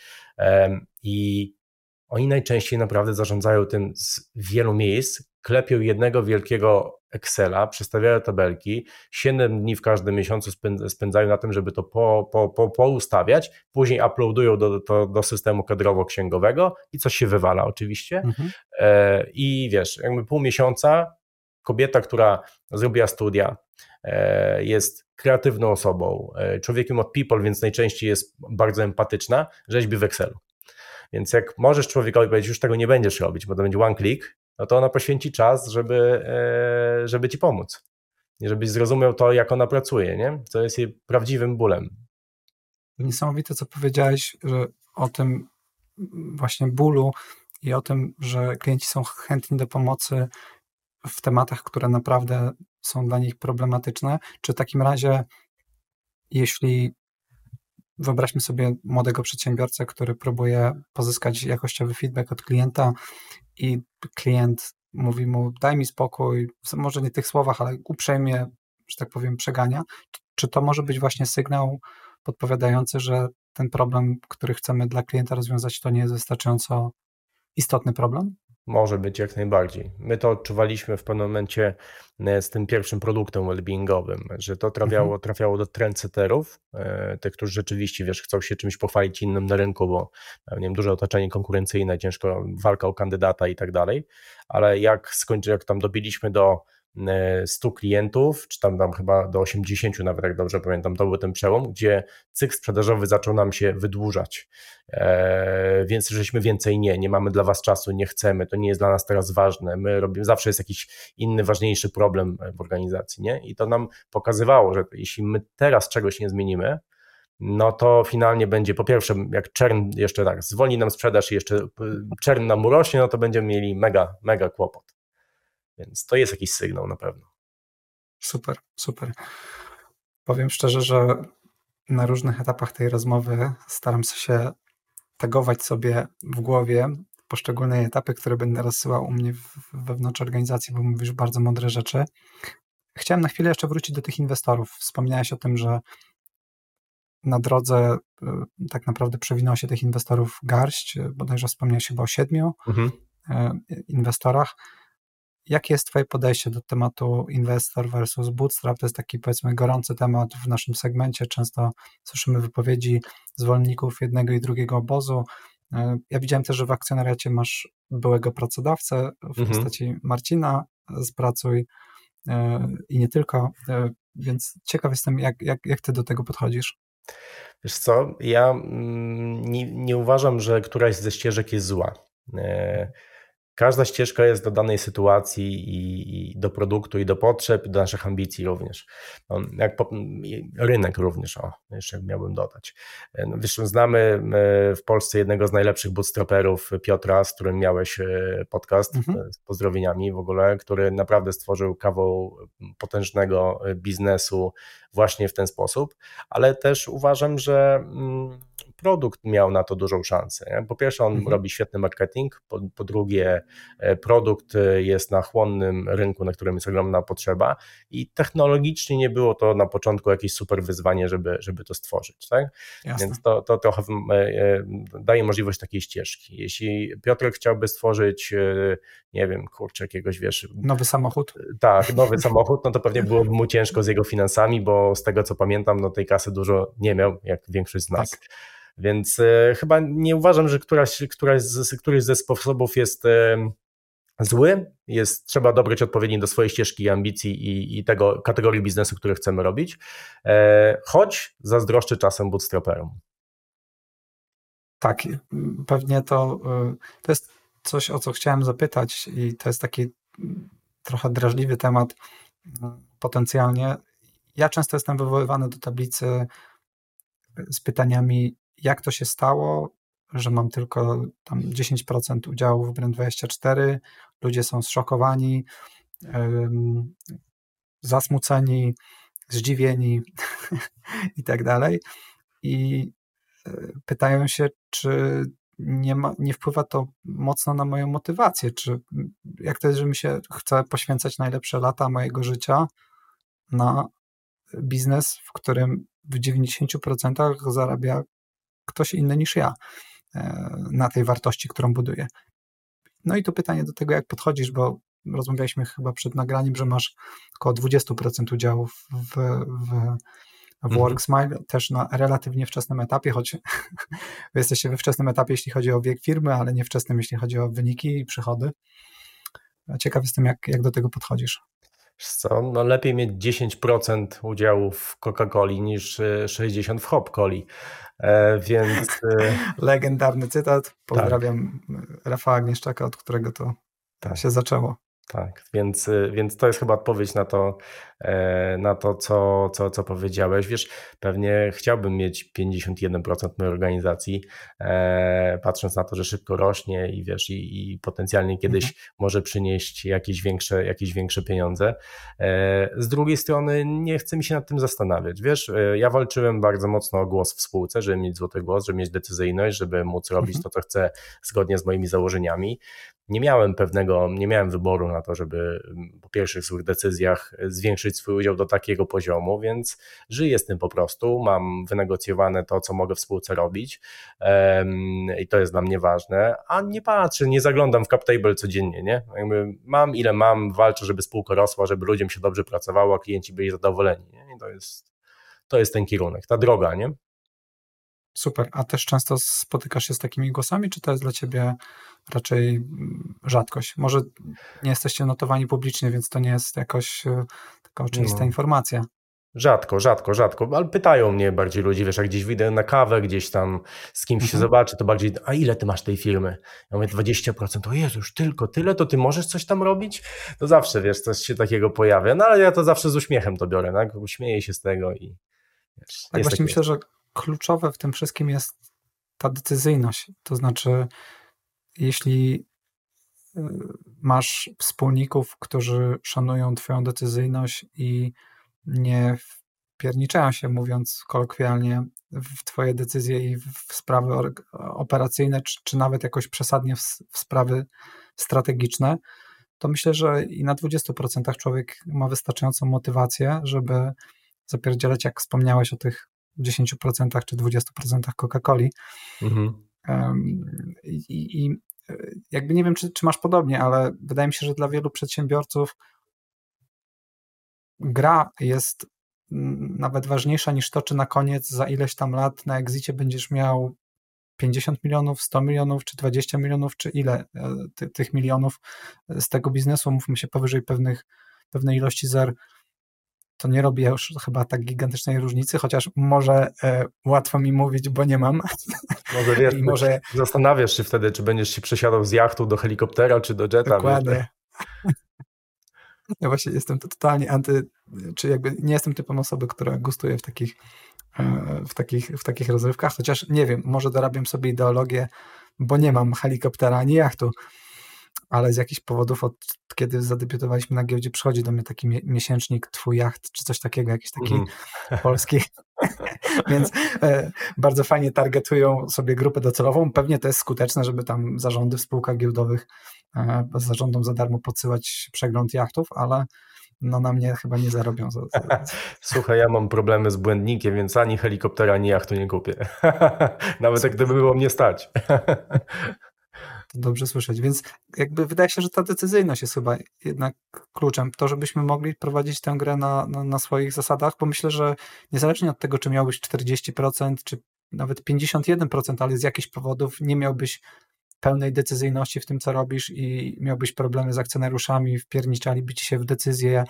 [SPEAKER 2] I oni najczęściej naprawdę zarządzają tym z wielu miejsc, klepią jednego wielkiego Excela, przestawiają tabelki, 7 dni w każdym miesiącu spędzają na tym, żeby to poustawiać, później uploadują do systemu kadrowo-księgowego i coś się wywala oczywiście. I wiesz, jakby pół miesiąca kobieta, która zrobiła studia, jest kreatywną osobą, człowiekiem od people, więc najczęściej jest bardzo empatyczna, rzeźbi w Excelu. Więc jak możesz człowiekowi powiedzieć, już tego nie będziesz robić, bo to będzie one click, no to ona poświęci czas, żeby ci pomóc. I żebyś zrozumiał to, jak ona pracuje, nie? Co jest jej prawdziwym bólem.
[SPEAKER 3] Niesamowite, co powiedziałeś, że o tym właśnie bólu i o tym, że klienci są chętni do pomocy w tematach, które naprawdę są dla nich problematyczne. Czy w takim razie, jeśli wyobraźmy sobie młodego przedsiębiorcę, który próbuje pozyskać jakościowy feedback od klienta i klient mówi mu, daj mi spokój, może nie w tych słowach, ale uprzejmie, że tak powiem, przegania. Czy to może być właśnie sygnał podpowiadający, że ten problem, który chcemy dla klienta rozwiązać, to nie jest wystarczająco istotny problem?
[SPEAKER 2] Może być jak najbardziej. My to odczuwaliśmy w pewnym momencie z tym pierwszym produktem wellbeingowym, że to trafiało do trendsetterów, tych, którzy rzeczywiście, wiesz, chcą się czymś pochwalić innym na rynku, bo nie wiem, duże otoczenie konkurencyjne, ciężko walka o kandydata i tak dalej, ale jak tam dobiliśmy do 100 klientów, czy tam chyba do 80 nawet, jak dobrze pamiętam, to był ten przełom, gdzie cykl sprzedażowy zaczął nam się wydłużać, więc żeśmy więcej nie mamy dla was czasu, nie chcemy, to nie jest dla nas teraz ważne, my robimy, zawsze jest jakiś inny, ważniejszy problem w organizacji, nie? I to nam pokazywało, że jeśli my teraz czegoś nie zmienimy, no to finalnie będzie, po pierwsze, jak churn jeszcze tak zwolni nam sprzedaż i jeszcze churn nam urośnie, no to będziemy mieli mega kłopot. Więc to jest jakiś sygnał na pewno.
[SPEAKER 3] Super. Powiem szczerze, że na różnych etapach tej rozmowy staram się tagować sobie w głowie poszczególne etapy, które będę rozsyłał u mnie wewnątrz organizacji, bo mówisz bardzo mądre rzeczy. Chciałem na chwilę jeszcze wrócić do tych inwestorów. Wspomniałeś o tym, że na drodze tak naprawdę przewinęło się tych inwestorów garść, bodajże wspomniałeś chyba o 7 inwestorach. Jakie jest twoje podejście do tematu inwestor versus bootstrap? To jest taki, powiedzmy, gorący temat w naszym segmencie. Często słyszymy wypowiedzi zwolenników jednego i drugiego obozu. Ja widziałem też, że w akcjonariacie masz byłego pracodawcę w postaci Marcina z Pracuj i nie tylko, więc ciekaw jestem, jak ty do tego podchodzisz.
[SPEAKER 2] Wiesz co, ja nie uważam, że któraś ze ścieżek jest zła. Każda ścieżka jest do danej sytuacji i do produktu, i do potrzeb, i do naszych ambicji również. Rynek również, jeszcze miałbym dodać. Wiesz, znamy w Polsce jednego z najlepszych bootstraperów, Piotra, z którym miałeś podcast, z pozdrowieniami w ogóle, który naprawdę stworzył kawał potężnego biznesu właśnie w ten sposób, ale też uważam, że produkt miał na to dużą szansę. Nie? Po pierwsze, on robi świetny marketing, po drugie, produkt jest na chłonnym rynku, na którym jest ogromna potrzeba i technologicznie nie było to na początku jakieś super wyzwanie, żeby to stworzyć. Tak? Więc to trochę daje możliwość takiej ścieżki. Jeśli Piotrek chciałby stworzyć, nie wiem, jakiegoś, wiesz...
[SPEAKER 3] Nowy samochód?
[SPEAKER 2] Tak, nowy samochód, no to pewnie byłoby mu ciężko z jego finansami, bo z tego co pamiętam, no tej kasy dużo nie miał, jak większość z nas. Tak. Więc chyba nie uważam, że któryś ze sposobów jest zły. Trzeba dobrać odpowiednio do swojej ścieżki i ambicji i tego kategorii biznesu, który chcemy robić, choć zazdroszczę czasem bootstraperom.
[SPEAKER 3] Tak, pewnie to jest coś, o co chciałem zapytać i to jest taki trochę drażliwy temat potencjalnie. Ja często jestem wywoływany do tablicy z pytaniami, jak to się stało, że mam tylko tam 10% udziału w Brand24, ludzie są zszokowani, zasmuceni, zdziwieni i tak dalej. I pytają się, czy nie wpływa to mocno na moją motywację, czy jak to jest, że mi się chce poświęcać najlepsze lata mojego życia na biznes, w którym w 90% zarabia ktoś inny niż ja na tej wartości, którą buduję. No i tu pytanie do tego, jak podchodzisz, bo rozmawialiśmy chyba przed nagraniem, że masz około 20% udziału w WorkSmile, też na relatywnie wczesnym etapie, choć wy jesteście we wczesnym etapie, jeśli chodzi o wiek firmy, ale nie wczesnym, jeśli chodzi o wyniki i przychody. Ciekaw jestem, jak do tego podchodzisz.
[SPEAKER 2] Co? No lepiej mieć 10% udziału w Coca-Coli niż 60% w Hop-Coli, więc...
[SPEAKER 3] Legendarny cytat. Pozdrawiam Rafała Agnieszczaka, od którego to się zaczęło.
[SPEAKER 2] Tak, więc to jest chyba odpowiedź na to co powiedziałeś. Wiesz, pewnie chciałbym mieć 51% mojej organizacji, patrząc na to, że szybko rośnie i wiesz, i potencjalnie kiedyś może przynieść jakieś większe pieniądze. Z drugiej strony nie chcę mi się nad tym zastanawiać. Wiesz, ja walczyłem bardzo mocno o głos w spółce, żeby mieć złoty głos, żeby mieć decyzyjność, żeby móc robić to, co chcę zgodnie z moimi założeniami. Nie miałem wyboru na to, żeby po pierwszych złych decyzjach zwiększyć swój udział do takiego poziomu, więc żyję z tym po prostu, mam wynegocjowane to, co mogę w spółce robić i to jest dla mnie ważne, a nie patrzę, nie zaglądam w CapTable codziennie, nie? Jakby mam ile mam, walczę, żeby spółka rosła, żeby ludziom się dobrze pracowało, a klienci byli zadowoleni, nie? I to jest ten kierunek, ta droga, nie?
[SPEAKER 3] Super. A też często spotykasz się z takimi głosami, czy to jest dla ciebie raczej rzadkość? Może nie jesteście notowani publicznie, więc to nie jest jakoś taka oczywista informacja.
[SPEAKER 2] Rzadko, ale pytają mnie bardziej ludzie, wiesz, jak gdzieś wyjdę na kawę, gdzieś tam z kimś się zobaczę, to bardziej, a ile ty masz tej firmy? Ja mówię 20%, o Jezu, już tylko tyle, to ty możesz coś tam robić? To zawsze, wiesz, coś się takiego pojawia, no ale ja to zawsze z uśmiechem to biorę, tak? Uśmieję się z tego i wiesz,
[SPEAKER 3] Tak, właśnie myślę, że kluczowe w tym wszystkim jest ta decyzyjność, to znaczy jeśli masz wspólników, którzy szanują twoją decyzyjność i nie wpierniczają się, mówiąc kolokwialnie, w twoje decyzje i w sprawy operacyjne, czy nawet jakoś przesadnie w sprawy strategiczne, to myślę, że i na 20% człowiek ma wystarczającą motywację, żeby zapierdzielać, jak wspomniałeś o tych 10% czy 20% Coca-Coli. I jakby nie wiem, czy masz podobnie, ale wydaje mi się, że dla wielu przedsiębiorców gra jest nawet ważniejsza niż to, czy na koniec za ileś tam lat na exicie będziesz miał 50 milionów, 100 milionów, czy 20 milionów, czy ile tych milionów z tego biznesu, mówmy się, powyżej pewnej ilości zer, to nie robi już chyba tak gigantycznej różnicy, chociaż może łatwo mi mówić, bo nie mam.
[SPEAKER 2] Może wiesz,
[SPEAKER 3] I może
[SPEAKER 2] zastanawiasz się wtedy, czy będziesz się przesiadał z jachtu do helikoptera, czy do jetta.
[SPEAKER 3] Dokładnie. Ja właśnie jestem totalnie czy jakby nie jestem typem osoby, która gustuje w takich rozrywkach, chociaż nie wiem, może dorabiam sobie ideologię, bo nie mam helikoptera ani jachtu, ale z jakichś powodów kiedy zadebiutowaliśmy na giełdzie, przychodzi do mnie taki miesięcznik Twój jacht, czy coś takiego, jakiś taki polski, więc bardzo fajnie targetują sobie grupę docelową. Pewnie to jest skuteczne, żeby tam zarządy w spółkach giełdowych zarządom za darmo podsyłać przegląd jachtów, ale no na mnie chyba nie zarobią.
[SPEAKER 2] Słuchaj, ja mam problemy z błędnikiem, więc ani helikoptera, ani jachtu nie kupię. Nawet jak gdyby było mnie stać.
[SPEAKER 3] To dobrze słyszeć, więc jakby wydaje się, że ta decyzyjność jest chyba jednak kluczem. To, żebyśmy mogli prowadzić tę grę na swoich zasadach, bo myślę, że niezależnie od tego, czy miałbyś 40%, czy nawet 51%, ale z jakichś powodów nie miałbyś pełnej decyzyjności w tym, co robisz i miałbyś problemy z akcjonariuszami, wpierniczaliby ci się w decyzje,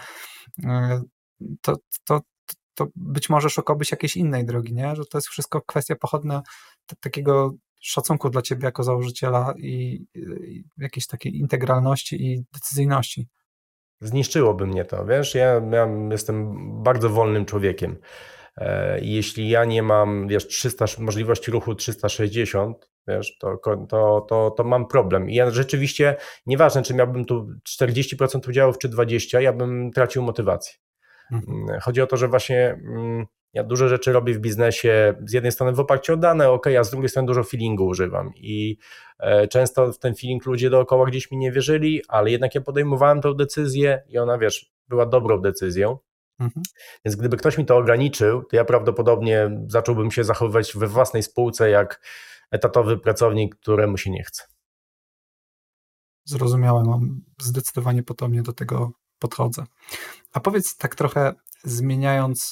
[SPEAKER 3] to być może szukałbyś jakiejś innej drogi, nie? Że to jest wszystko kwestia pochodna takiego szacunku dla ciebie jako założyciela i jakiejś takiej integralności i decyzyjności.
[SPEAKER 2] Zniszczyłoby mnie to, wiesz, ja jestem bardzo wolnym człowiekiem i jeśli ja nie mam, wiesz, możliwości ruchu 360, wiesz, to mam problem i ja rzeczywiście, nieważne czy miałbym tu 40% udziałów czy 20%, ja bym tracił motywację. Chodzi o to, że właśnie ja dużo rzeczy robię w biznesie, z jednej strony w oparciu o dane, a z drugiej strony dużo feelingu używam i często w ten feeling ludzie dookoła gdzieś mi nie wierzyli, ale jednak ja podejmowałem tę decyzję i ona, wiesz, była dobrą decyzją, więc gdyby ktoś mi to ograniczył, to ja prawdopodobnie zacząłbym się zachowywać we własnej spółce jak etatowy pracownik, któremu się nie chce.
[SPEAKER 3] Zrozumiałem, zdecydowanie podobnie do tego podchodzę. A powiedz tak trochę zmieniając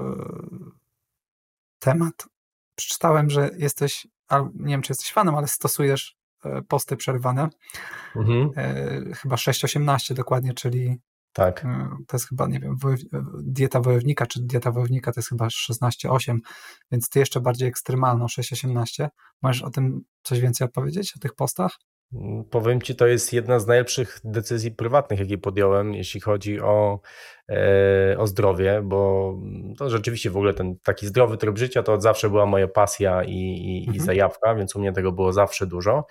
[SPEAKER 3] temat, przeczytałem, że jesteś, nie wiem czy jesteś fanem, ale stosujesz posty przerywane. Chyba 6:18 dokładnie, czyli
[SPEAKER 2] tak.
[SPEAKER 3] To jest chyba, nie wiem, dieta wojownika, czy dieta wojownika to jest chyba 16:8, więc ty jeszcze bardziej ekstremalną 6:18. Możesz o tym coś więcej opowiedzieć, o tych postach?
[SPEAKER 2] Powiem Ci, to jest jedna z najlepszych decyzji prywatnych, jakie podjąłem, jeśli chodzi o zdrowie, bo to rzeczywiście w ogóle ten taki zdrowy tryb życia to od zawsze była moja pasja i zajawka, więc u mnie tego było zawsze dużo.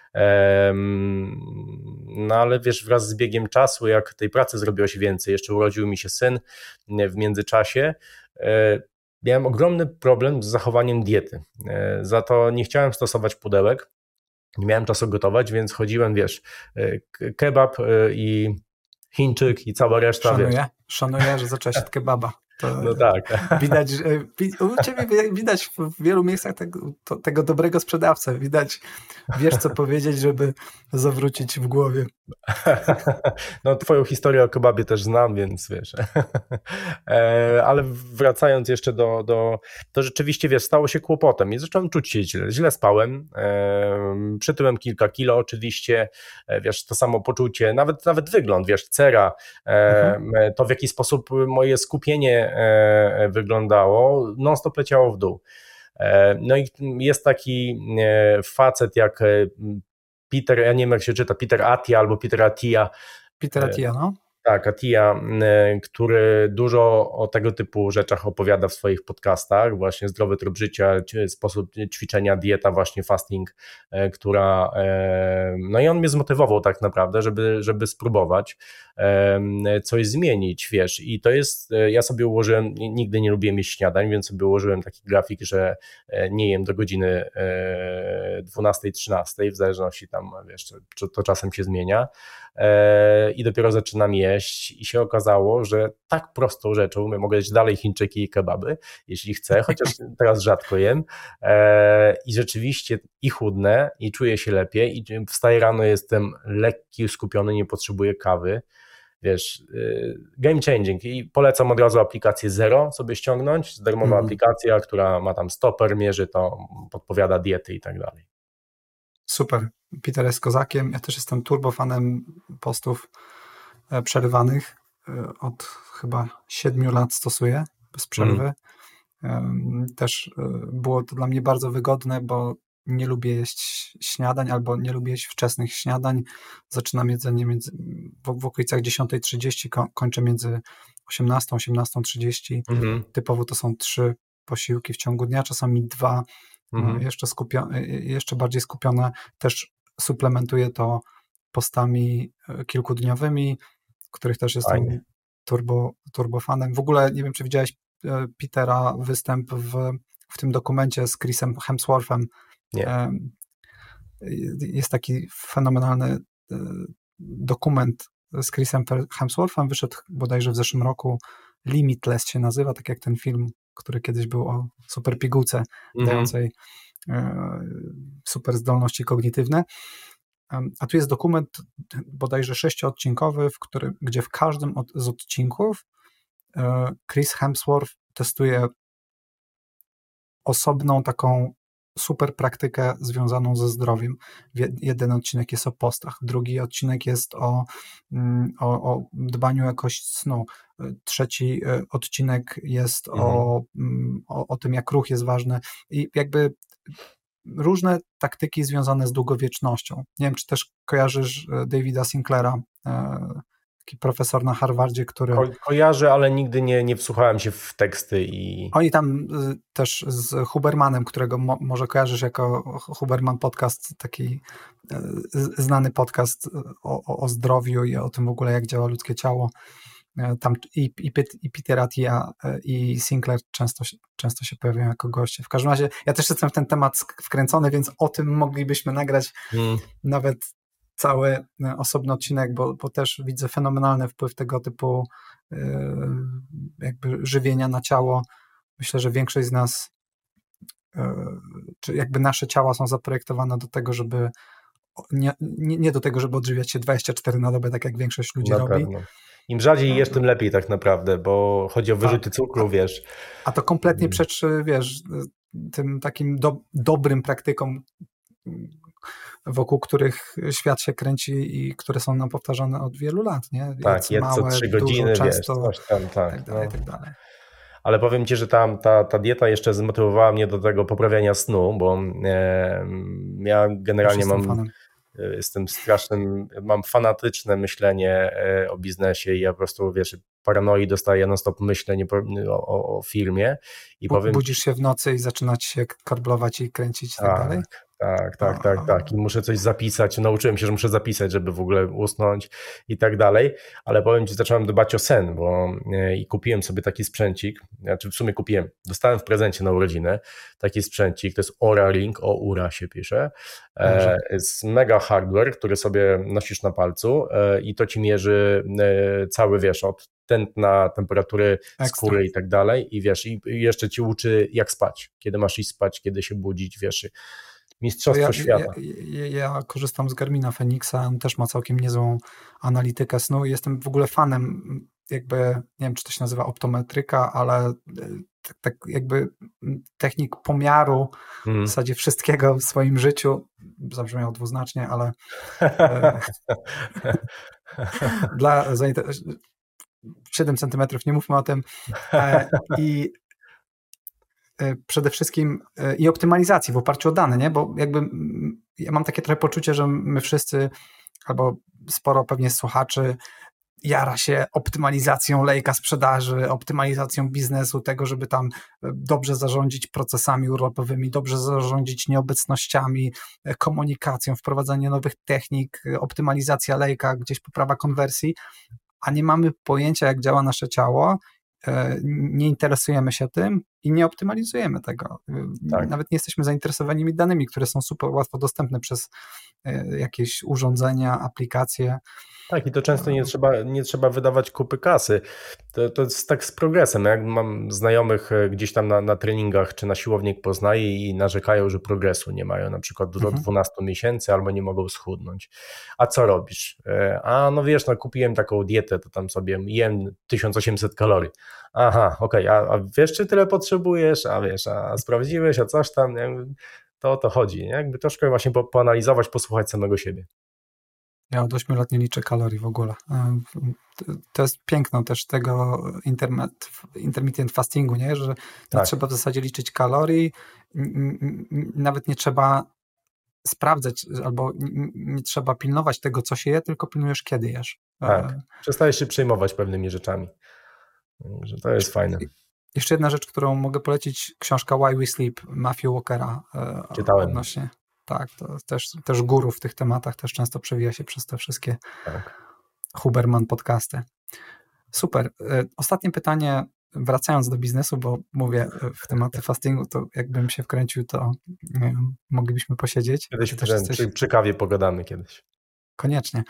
[SPEAKER 2] No ale wiesz, wraz z biegiem czasu, jak tej pracy zrobiło się więcej, jeszcze urodził mi się syn w międzyczasie, miałem ogromny problem z zachowaniem diety. Za to nie chciałem stosować pudełek, nie miałem czasu gotować, więc chodziłem, wiesz, kebab i Chińczyk i cała reszta.
[SPEAKER 3] Szanuję, że zacząłeś od kebaba.
[SPEAKER 2] No tak.
[SPEAKER 3] Widać, u ciebie widać w wielu miejscach tego dobrego sprzedawcę. Widać, wiesz co powiedzieć, żeby zawrócić w głowie.
[SPEAKER 2] No twoją historię o kebabie też znam, więc wiesz. Ale wracając jeszcze to rzeczywiście, wiesz, stało się kłopotem i zacząłem czuć się źle spałem, przytyłem kilka kilo oczywiście, wiesz, to samo poczucie, nawet wygląd, wiesz, cera, to w jaki sposób moje skupienie wyglądało, non stop leciało w dół. No i jest taki facet jak Peter, ja nie wiem jak się czyta, Peter Attia albo Peter Attia.
[SPEAKER 3] Peter Attia, no.
[SPEAKER 2] Tak, Attia, który dużo o tego typu rzeczach opowiada w swoich podcastach, właśnie zdrowy tryb życia, sposób ćwiczenia, dieta, właśnie fasting, która, no i on mnie zmotywował tak naprawdę, żeby spróbować coś zmienić, wiesz, i to jest, ja sobie ułożyłem, nigdy nie lubiłem jeść śniadań, więc sobie ułożyłem taki grafik, że nie jem do godziny 12-13, w zależności tam, wiesz, to czasem się zmienia, i dopiero zaczynam jeść i się okazało, że tak prostą rzeczą, mogę jeść dalej chińczyki i kebaby, jeśli chcę, chociaż teraz rzadko jem, i rzeczywiście i chudnę i czuję się lepiej i wstaję rano, jestem lekki, skupiony, nie potrzebuję kawy, wiesz, game changing i polecam od razu aplikację Zero sobie ściągnąć, darmowa aplikacja, która ma tam stoper, mierzy to, podpowiada diety i tak dalej.
[SPEAKER 3] Super. Peter jest kozakiem. Ja też jestem turbofanem postów przerywanych. Od chyba 7 lat stosuję bez przerwy. Też było to dla mnie bardzo wygodne, bo nie lubię jeść śniadań albo nie lubię jeść wczesnych śniadań. Zaczynam jedzenie w okolicach 10:30, kończę między 18 a 18:30. Typowo to są 3 posiłki w ciągu dnia, czasami 2. Jeszcze bardziej skupione, też suplementuję to postami kilkudniowymi, których też jestem turbofanem. W ogóle nie wiem, czy widziałeś Petera występ w tym dokumencie z Chrisem Hemsworthem.
[SPEAKER 2] Nie.
[SPEAKER 3] Jest taki fenomenalny dokument z Chrisem Hemsworthem, wyszedł bodajże w zeszłym roku, Limitless się nazywa, tak jak ten film, który kiedyś był o super pigułce dającej super zdolności kognitywne. A tu jest dokument bodajże 6-odcinkowy, gdzie w każdym z odcinków Chris Hemsworth testuje osobną taką super praktykę związaną ze zdrowiem. Jeden odcinek jest o postach, drugi odcinek jest o dbaniu o jakość snu, trzeci odcinek jest o tym, jak ruch jest ważny i jakby różne taktyki związane z długowiecznością. Nie wiem, czy też kojarzysz Davida Sinclaira, taki profesor na Harvardzie, który...
[SPEAKER 2] Kojarzę, ale nigdy nie wsłuchałem się w teksty i...
[SPEAKER 3] Oni tam też z Hubermanem, którego może kojarzysz jako Huberman Podcast, taki znany podcast o zdrowiu i o tym w ogóle, jak działa ludzkie ciało. Tam i Peter Attia i Sinclair często się pojawiają jako goście. W każdym razie ja też jestem w ten temat wkręcony, więc o tym moglibyśmy nagrać nawet cały osobny odcinek, bo też widzę fenomenalny wpływ tego typu jakby żywienia na ciało. Myślę, że większość z nas, czy jakby nasze ciała są zaprojektowane do tego, żeby nie do tego, żeby odżywiać się 24 na dobę, tak jak większość ludzi robi.
[SPEAKER 2] Pewno. Im rzadziej jesz, tym lepiej tak naprawdę, bo chodzi o wyrzuty cukru, wiesz.
[SPEAKER 3] A to kompletnie przeczy, wiesz, tym takim dobrym praktykom, wokół których świat się kręci i które są nam powtarzane od wielu lat, nie?
[SPEAKER 2] Tak, jedz co 3 godziny,
[SPEAKER 3] dużo,
[SPEAKER 2] wiesz,
[SPEAKER 3] często,
[SPEAKER 2] coś tam, tak
[SPEAKER 3] dalej, tak dalej.
[SPEAKER 2] Ale powiem Ci, że ta dieta jeszcze zmotywowała mnie do tego poprawiania snu, bo ja generalnie jestem strasznym, mam fanatyczne myślenie o biznesie i ja po prostu, wiesz, paranoi dostaję non-stop myśleń o firmie. I
[SPEAKER 3] budzisz się w nocy i zaczyna ci się karblować i kręcić i tak dalej?
[SPEAKER 2] Tak. I muszę coś zapisać. Nauczyłem się, że muszę zapisać, żeby w ogóle usnąć i tak dalej. Ale powiem Ci, zacząłem dbać o sen, i kupiłem sobie taki sprzęcik. Znaczy w sumie dostałem w prezencie na urodziny taki sprzęcik. To jest Oura Ring, Oura się pisze. Jest mega hardware, który sobie nosisz na palcu i to Ci mierzy cały, wiesz, od tętna, temperatury
[SPEAKER 3] Ekstra.
[SPEAKER 2] skóry i tak dalej i wiesz, i jeszcze ci uczy jak spać, kiedy masz iść spać, kiedy się budzić, wiesz, mistrzostwo świata.
[SPEAKER 3] Ja korzystam z Garmina Phoenixa, on też ma całkiem niezłą analitykę snu i jestem w ogóle fanem jakby, nie wiem czy to się nazywa optometryka, ale tak jakby technik pomiaru w zasadzie wszystkiego w swoim życiu, zabrzmiało dwuznacznie, ale dla 7 centymetrów, nie mówmy o tym, i przede wszystkim i optymalizacji w oparciu o dane, nie? Bo jakby ja mam takie trochę poczucie, że my wszyscy, albo sporo pewnie słuchaczy jara się optymalizacją lejka sprzedaży, optymalizacją biznesu, tego, żeby tam dobrze zarządzić procesami urlopowymi, dobrze zarządzić nieobecnościami, komunikacją, wprowadzanie nowych technik, optymalizacja lejka, gdzieś poprawa konwersji, a nie mamy pojęcia, jak działa nasze ciało, nie interesujemy się tym i nie optymalizujemy tego.
[SPEAKER 2] Tak.
[SPEAKER 3] Nawet nie jesteśmy zainteresowanymi danymi, które są super łatwo dostępne przez jakieś urządzenia, aplikacje.
[SPEAKER 2] Tak, i to często nie trzeba wydawać kupy kasy. To jest tak z progresem. Jak mam znajomych gdzieś tam na treningach czy na siłowni poznaję i narzekają, że progresu nie mają, na przykład do 12 miesięcy albo nie mogą schudnąć. A co robisz? A no wiesz, no kupiłem taką dietę, to tam sobie jem 1800 kalorii. Aha, okej, a wiesz, czy tyle potrzebujesz? A wiesz, a sprawdziłeś, a coś tam? To o to chodzi. Nie? Jakby troszkę właśnie poanalizować, posłuchać samego siebie.
[SPEAKER 3] Ja od 8 lat nie liczę kalorii w ogóle. To jest piękno też tego intermittent fastingu, nie? Że nie trzeba w zasadzie liczyć kalorii, nawet nie trzeba sprawdzać albo nie trzeba pilnować tego, co się je, tylko pilnujesz, kiedy jesz.
[SPEAKER 2] Tak, przestajesz się przejmować pewnymi rzeczami. Że to jest fajne.
[SPEAKER 3] Jeszcze jedna rzecz, którą mogę polecić, książka Why We Sleep Matthew Walkera.
[SPEAKER 2] Czytałem.
[SPEAKER 3] Odnośnie. Tak, to też guru w tych tematach, też często przewija się przez te wszystkie Huberman podcasty. Super. Ostatnie pytanie, wracając do biznesu, bo mówię w tematy fastingu, to jakbym się wkręcił, to moglibyśmy posiedzieć.
[SPEAKER 2] Kiedyś przy kawie pogadamy kiedyś.
[SPEAKER 3] Koniecznie.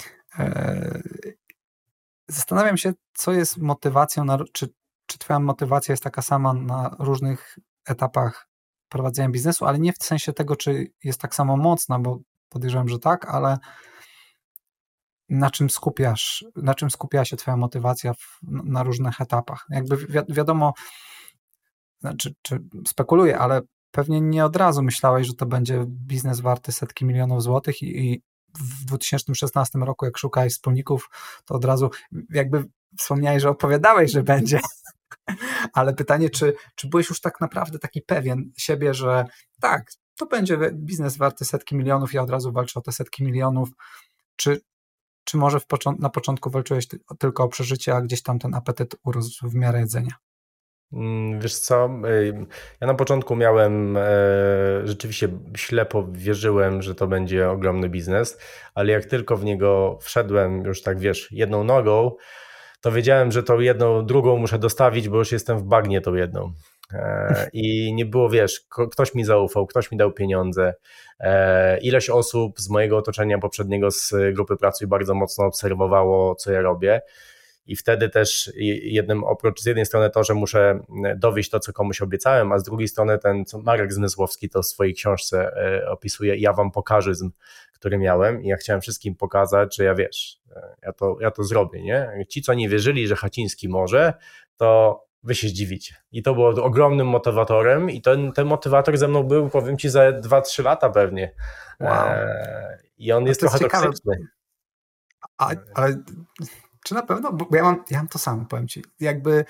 [SPEAKER 3] Zastanawiam się, co jest motywacją, czy twoja motywacja jest taka sama na różnych etapach prowadzenia biznesu, ale nie w sensie tego, czy jest tak samo mocna, bo podejrzewam, że tak, ale na czym skupia się twoja motywacja na różnych etapach? Jakby wiadomo, czy spekuluję, ale pewnie nie od razu myślałeś, że to będzie biznes warty setki milionów złotych i w 2016 roku, jak szukałeś wspólników, to od razu jakby wspomniałeś, że opowiadałeś, że będzie. Ale pytanie, czy byłeś już tak naprawdę taki pewien siebie, że tak, to będzie biznes warty setki milionów, ja od razu walczę o te setki milionów, czy może na początku walczyłeś tylko o przeżycie, a gdzieś tam ten apetyt urósł w miarę jedzenia?
[SPEAKER 2] Wiesz co, ja na początku rzeczywiście ślepo wierzyłem, że to będzie ogromny biznes, ale jak tylko w niego wszedłem już tak wiesz, jedną nogą, to wiedziałem, że tą jedną, drugą muszę dostawić, bo już jestem w bagnie tą jedną. I nie było, wiesz, ktoś mi zaufał, ktoś mi dał pieniądze, ileś osób z mojego otoczenia poprzedniego z grupy pracy bardzo mocno obserwowało, co ja robię. I wtedy też z jednej strony to, że muszę dowieść to, co komuś obiecałem, a z drugiej strony co Marek Zmysłowski to w swojej książce opisuje, ja wam pokażyzm, który miałem i ja chciałem wszystkim pokazać, że ja to zrobię, nie? Ci, co nie wierzyli, że Haciński może, to wy się zdziwicie. I to było ogromnym motywatorem i ten motywator ze mną był, powiem ci, za 2-3 lata pewnie.
[SPEAKER 3] Wow.
[SPEAKER 2] I on jest trochę toksyczny.
[SPEAKER 3] Ale czy na pewno? Bo ja mam to samo, powiem ci. Jakby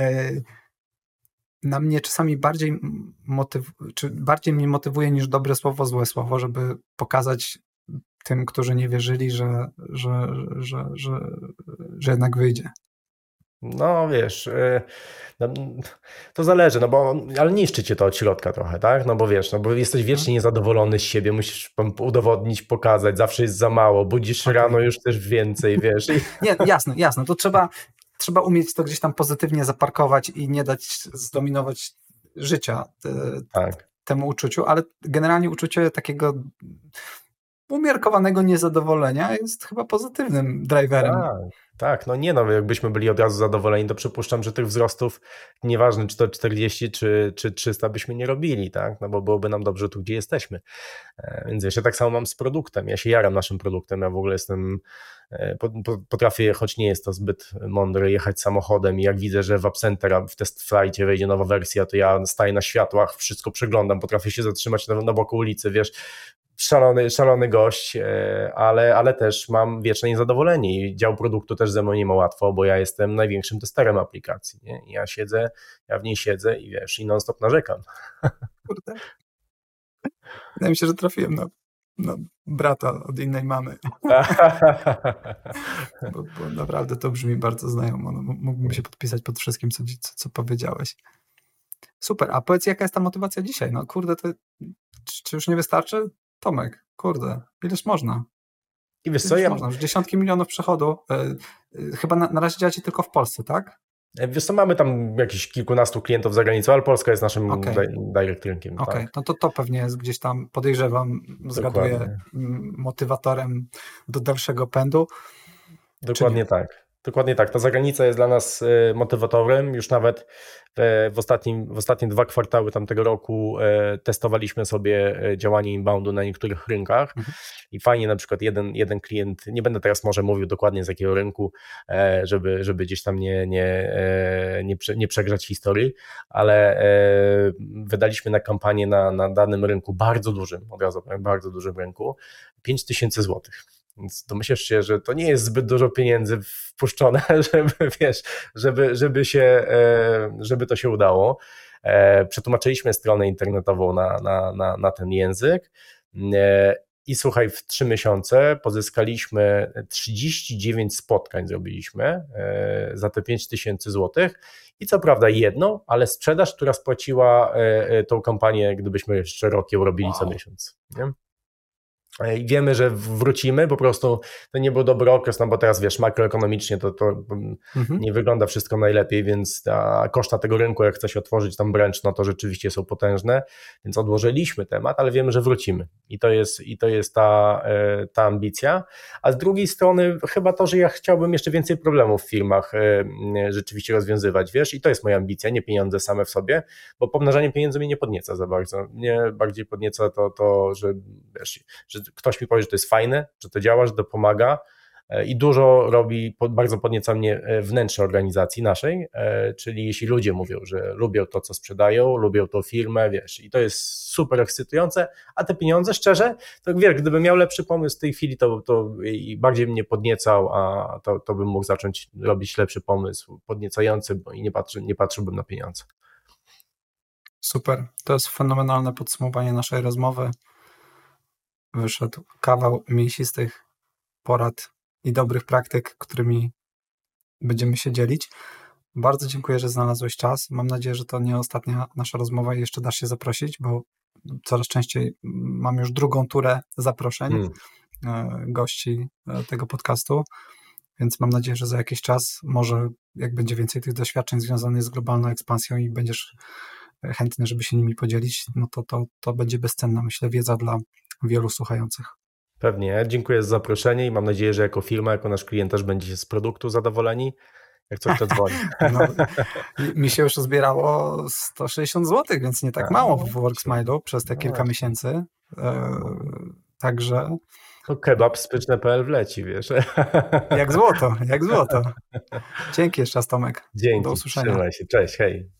[SPEAKER 3] na mnie czasami bardziej mnie motywuje niż dobre słowo, złe słowo, żeby pokazać tym, którzy nie wierzyli, że jednak wyjdzie.
[SPEAKER 2] No wiesz, to zależy, ale niszczy cię to od środka trochę, tak? No bo wiesz, bo jesteś wiecznie niezadowolony z siebie, musisz udowodnić, pokazać, zawsze jest za mało, budzisz rano już też więcej, wiesz.
[SPEAKER 3] Nie, jasne, to trzeba umieć to gdzieś tam pozytywnie zaparkować i nie dać zdominować życia temu uczuciu, ale generalnie uczucie takiego umiarkowanego niezadowolenia jest chyba pozytywnym driverem.
[SPEAKER 2] Tak, no nie no, jakbyśmy byli od razu zadowoleni, to przypuszczam, że tych wzrostów, nieważne czy to 40 czy 300 byśmy nie robili, tak, no bo byłoby nam dobrze tu, gdzie jesteśmy. Więc ja się tak samo mam z produktem, ja się jaram naszym produktem, ja w ogóle potrafię, choć nie jest to zbyt mądre, jechać samochodem i jak widzę, że w Abcentera w test flightie wejdzie nowa wersja, to ja staję na światłach, wszystko przeglądam, potrafię się zatrzymać na boku ulicy, wiesz, szalony gość, ale też mam wieczne niezadowolenie i dział produktu też ze mną nie ma łatwo, bo ja jestem największym testerem aplikacji, nie? Ja w niej siedzę i wiesz, i non-stop narzekam.
[SPEAKER 3] Kurde. Wydaje mi się, że trafiłem na brata od innej mamy. bo naprawdę to brzmi bardzo znajomo. No, mógłbym się podpisać pod wszystkim, co powiedziałeś. Super, a powiedz, jaka jest ta motywacja dzisiaj? No kurde, czy już nie wystarczy? Tomek, kurde, ileż można?
[SPEAKER 2] I wiesz co,
[SPEAKER 3] można, już dziesiątki milionów przechodu. Chyba na razie działacie tylko w Polsce, tak?
[SPEAKER 2] Wiesz co, mamy tam jakieś kilkunastu klientów za granicą, ale Polska jest naszym direct rynkiem.
[SPEAKER 3] Okej, no to pewnie jest gdzieś tam, podejrzewam, zgaduję, motywatorem do dalszego pędu.
[SPEAKER 2] Dokładnie tak. Dokładnie tak. Ta zagranica jest dla nas motywatorem. Już nawet w ostatnie 2 kwartały tamtego roku testowaliśmy sobie działanie inboundu na niektórych rynkach i fajnie na przykład jeden klient, nie będę teraz może mówił dokładnie z jakiego rynku, żeby gdzieś tam nie przegrzać historii, ale wydaliśmy na kampanię na danym rynku bardzo dużym, od razu powiem, bardzo dużym rynku, 5000 złotych. Więc domyślasz się, że to nie jest zbyt dużo pieniędzy wpuszczone, żeby to się udało. Przetłumaczyliśmy stronę internetową na ten język i słuchaj, w 3 miesiące pozyskaliśmy 39 spotkań zrobiliśmy za te 5000 złotych i co prawda jedno, ale sprzedaż, która spłaciła tą kampanię, gdybyśmy jeszcze rok ją robili co miesiąc. Nie? I wiemy, że wrócimy, po prostu to nie był dobry okres, no bo teraz wiesz, makroekonomicznie to nie wygląda wszystko najlepiej, więc koszta tego rynku, jak chce się otworzyć tam branch, no to rzeczywiście są potężne, więc odłożyliśmy temat, ale wiemy, że wrócimy i to jest ta ambicja, a z drugiej strony chyba to, że ja chciałbym jeszcze więcej problemów w firmach rzeczywiście rozwiązywać, wiesz, i to jest moja ambicja, nie pieniądze same w sobie, bo pomnażanie pieniędzy mnie nie podnieca za bardzo, mnie bardziej podnieca to że wiesz, że ktoś mi powie, że to jest fajne, że to działa, że to pomaga i dużo robi, bardzo podnieca mnie wnętrze organizacji naszej, czyli jeśli ludzie mówią, że lubią to, co sprzedają, lubią tą firmę, wiesz, i to jest super ekscytujące, a te pieniądze, szczerze, to wiesz, gdybym miał lepszy pomysł w tej chwili, to i bardziej mnie podniecał, a to bym mógł zacząć robić lepszy pomysł, podniecający, bo i nie patrzyłbym na pieniądze.
[SPEAKER 3] Super, to jest fenomenalne podsumowanie naszej rozmowy. Wyszedł kawał mięsistych porad i dobrych praktyk, którymi będziemy się dzielić. Bardzo dziękuję, że znalazłeś czas. Mam nadzieję, że to nie ostatnia nasza rozmowa i jeszcze dasz się zaprosić, bo coraz częściej mam już drugą turę zaproszeń gości tego podcastu, więc mam nadzieję, że za jakiś czas, może jak będzie więcej tych doświadczeń związanych z globalną ekspansją i będziesz chętny, żeby się nimi podzielić, no to będzie bezcenna, myślę, wiedza dla wielu słuchających.
[SPEAKER 2] Pewnie. Dziękuję za zaproszenie i mam nadzieję, że jako firma, jako nasz klient też będziecie z produktu zadowoleni. Jak coś to dzwoni.
[SPEAKER 3] No, mi się już zbierało 160 zł, więc nie tak mało w WorkSmile'u przez te kilka miesięcy. Także...
[SPEAKER 2] To kebab z pyczne.pl wleci, wiesz.
[SPEAKER 3] Jak złoto, jak złoto. Dzięki jeszcze raz, Tomek.
[SPEAKER 2] Dzięki.
[SPEAKER 3] Do usłyszenia.
[SPEAKER 2] Trzymaj się. Cześć, hej.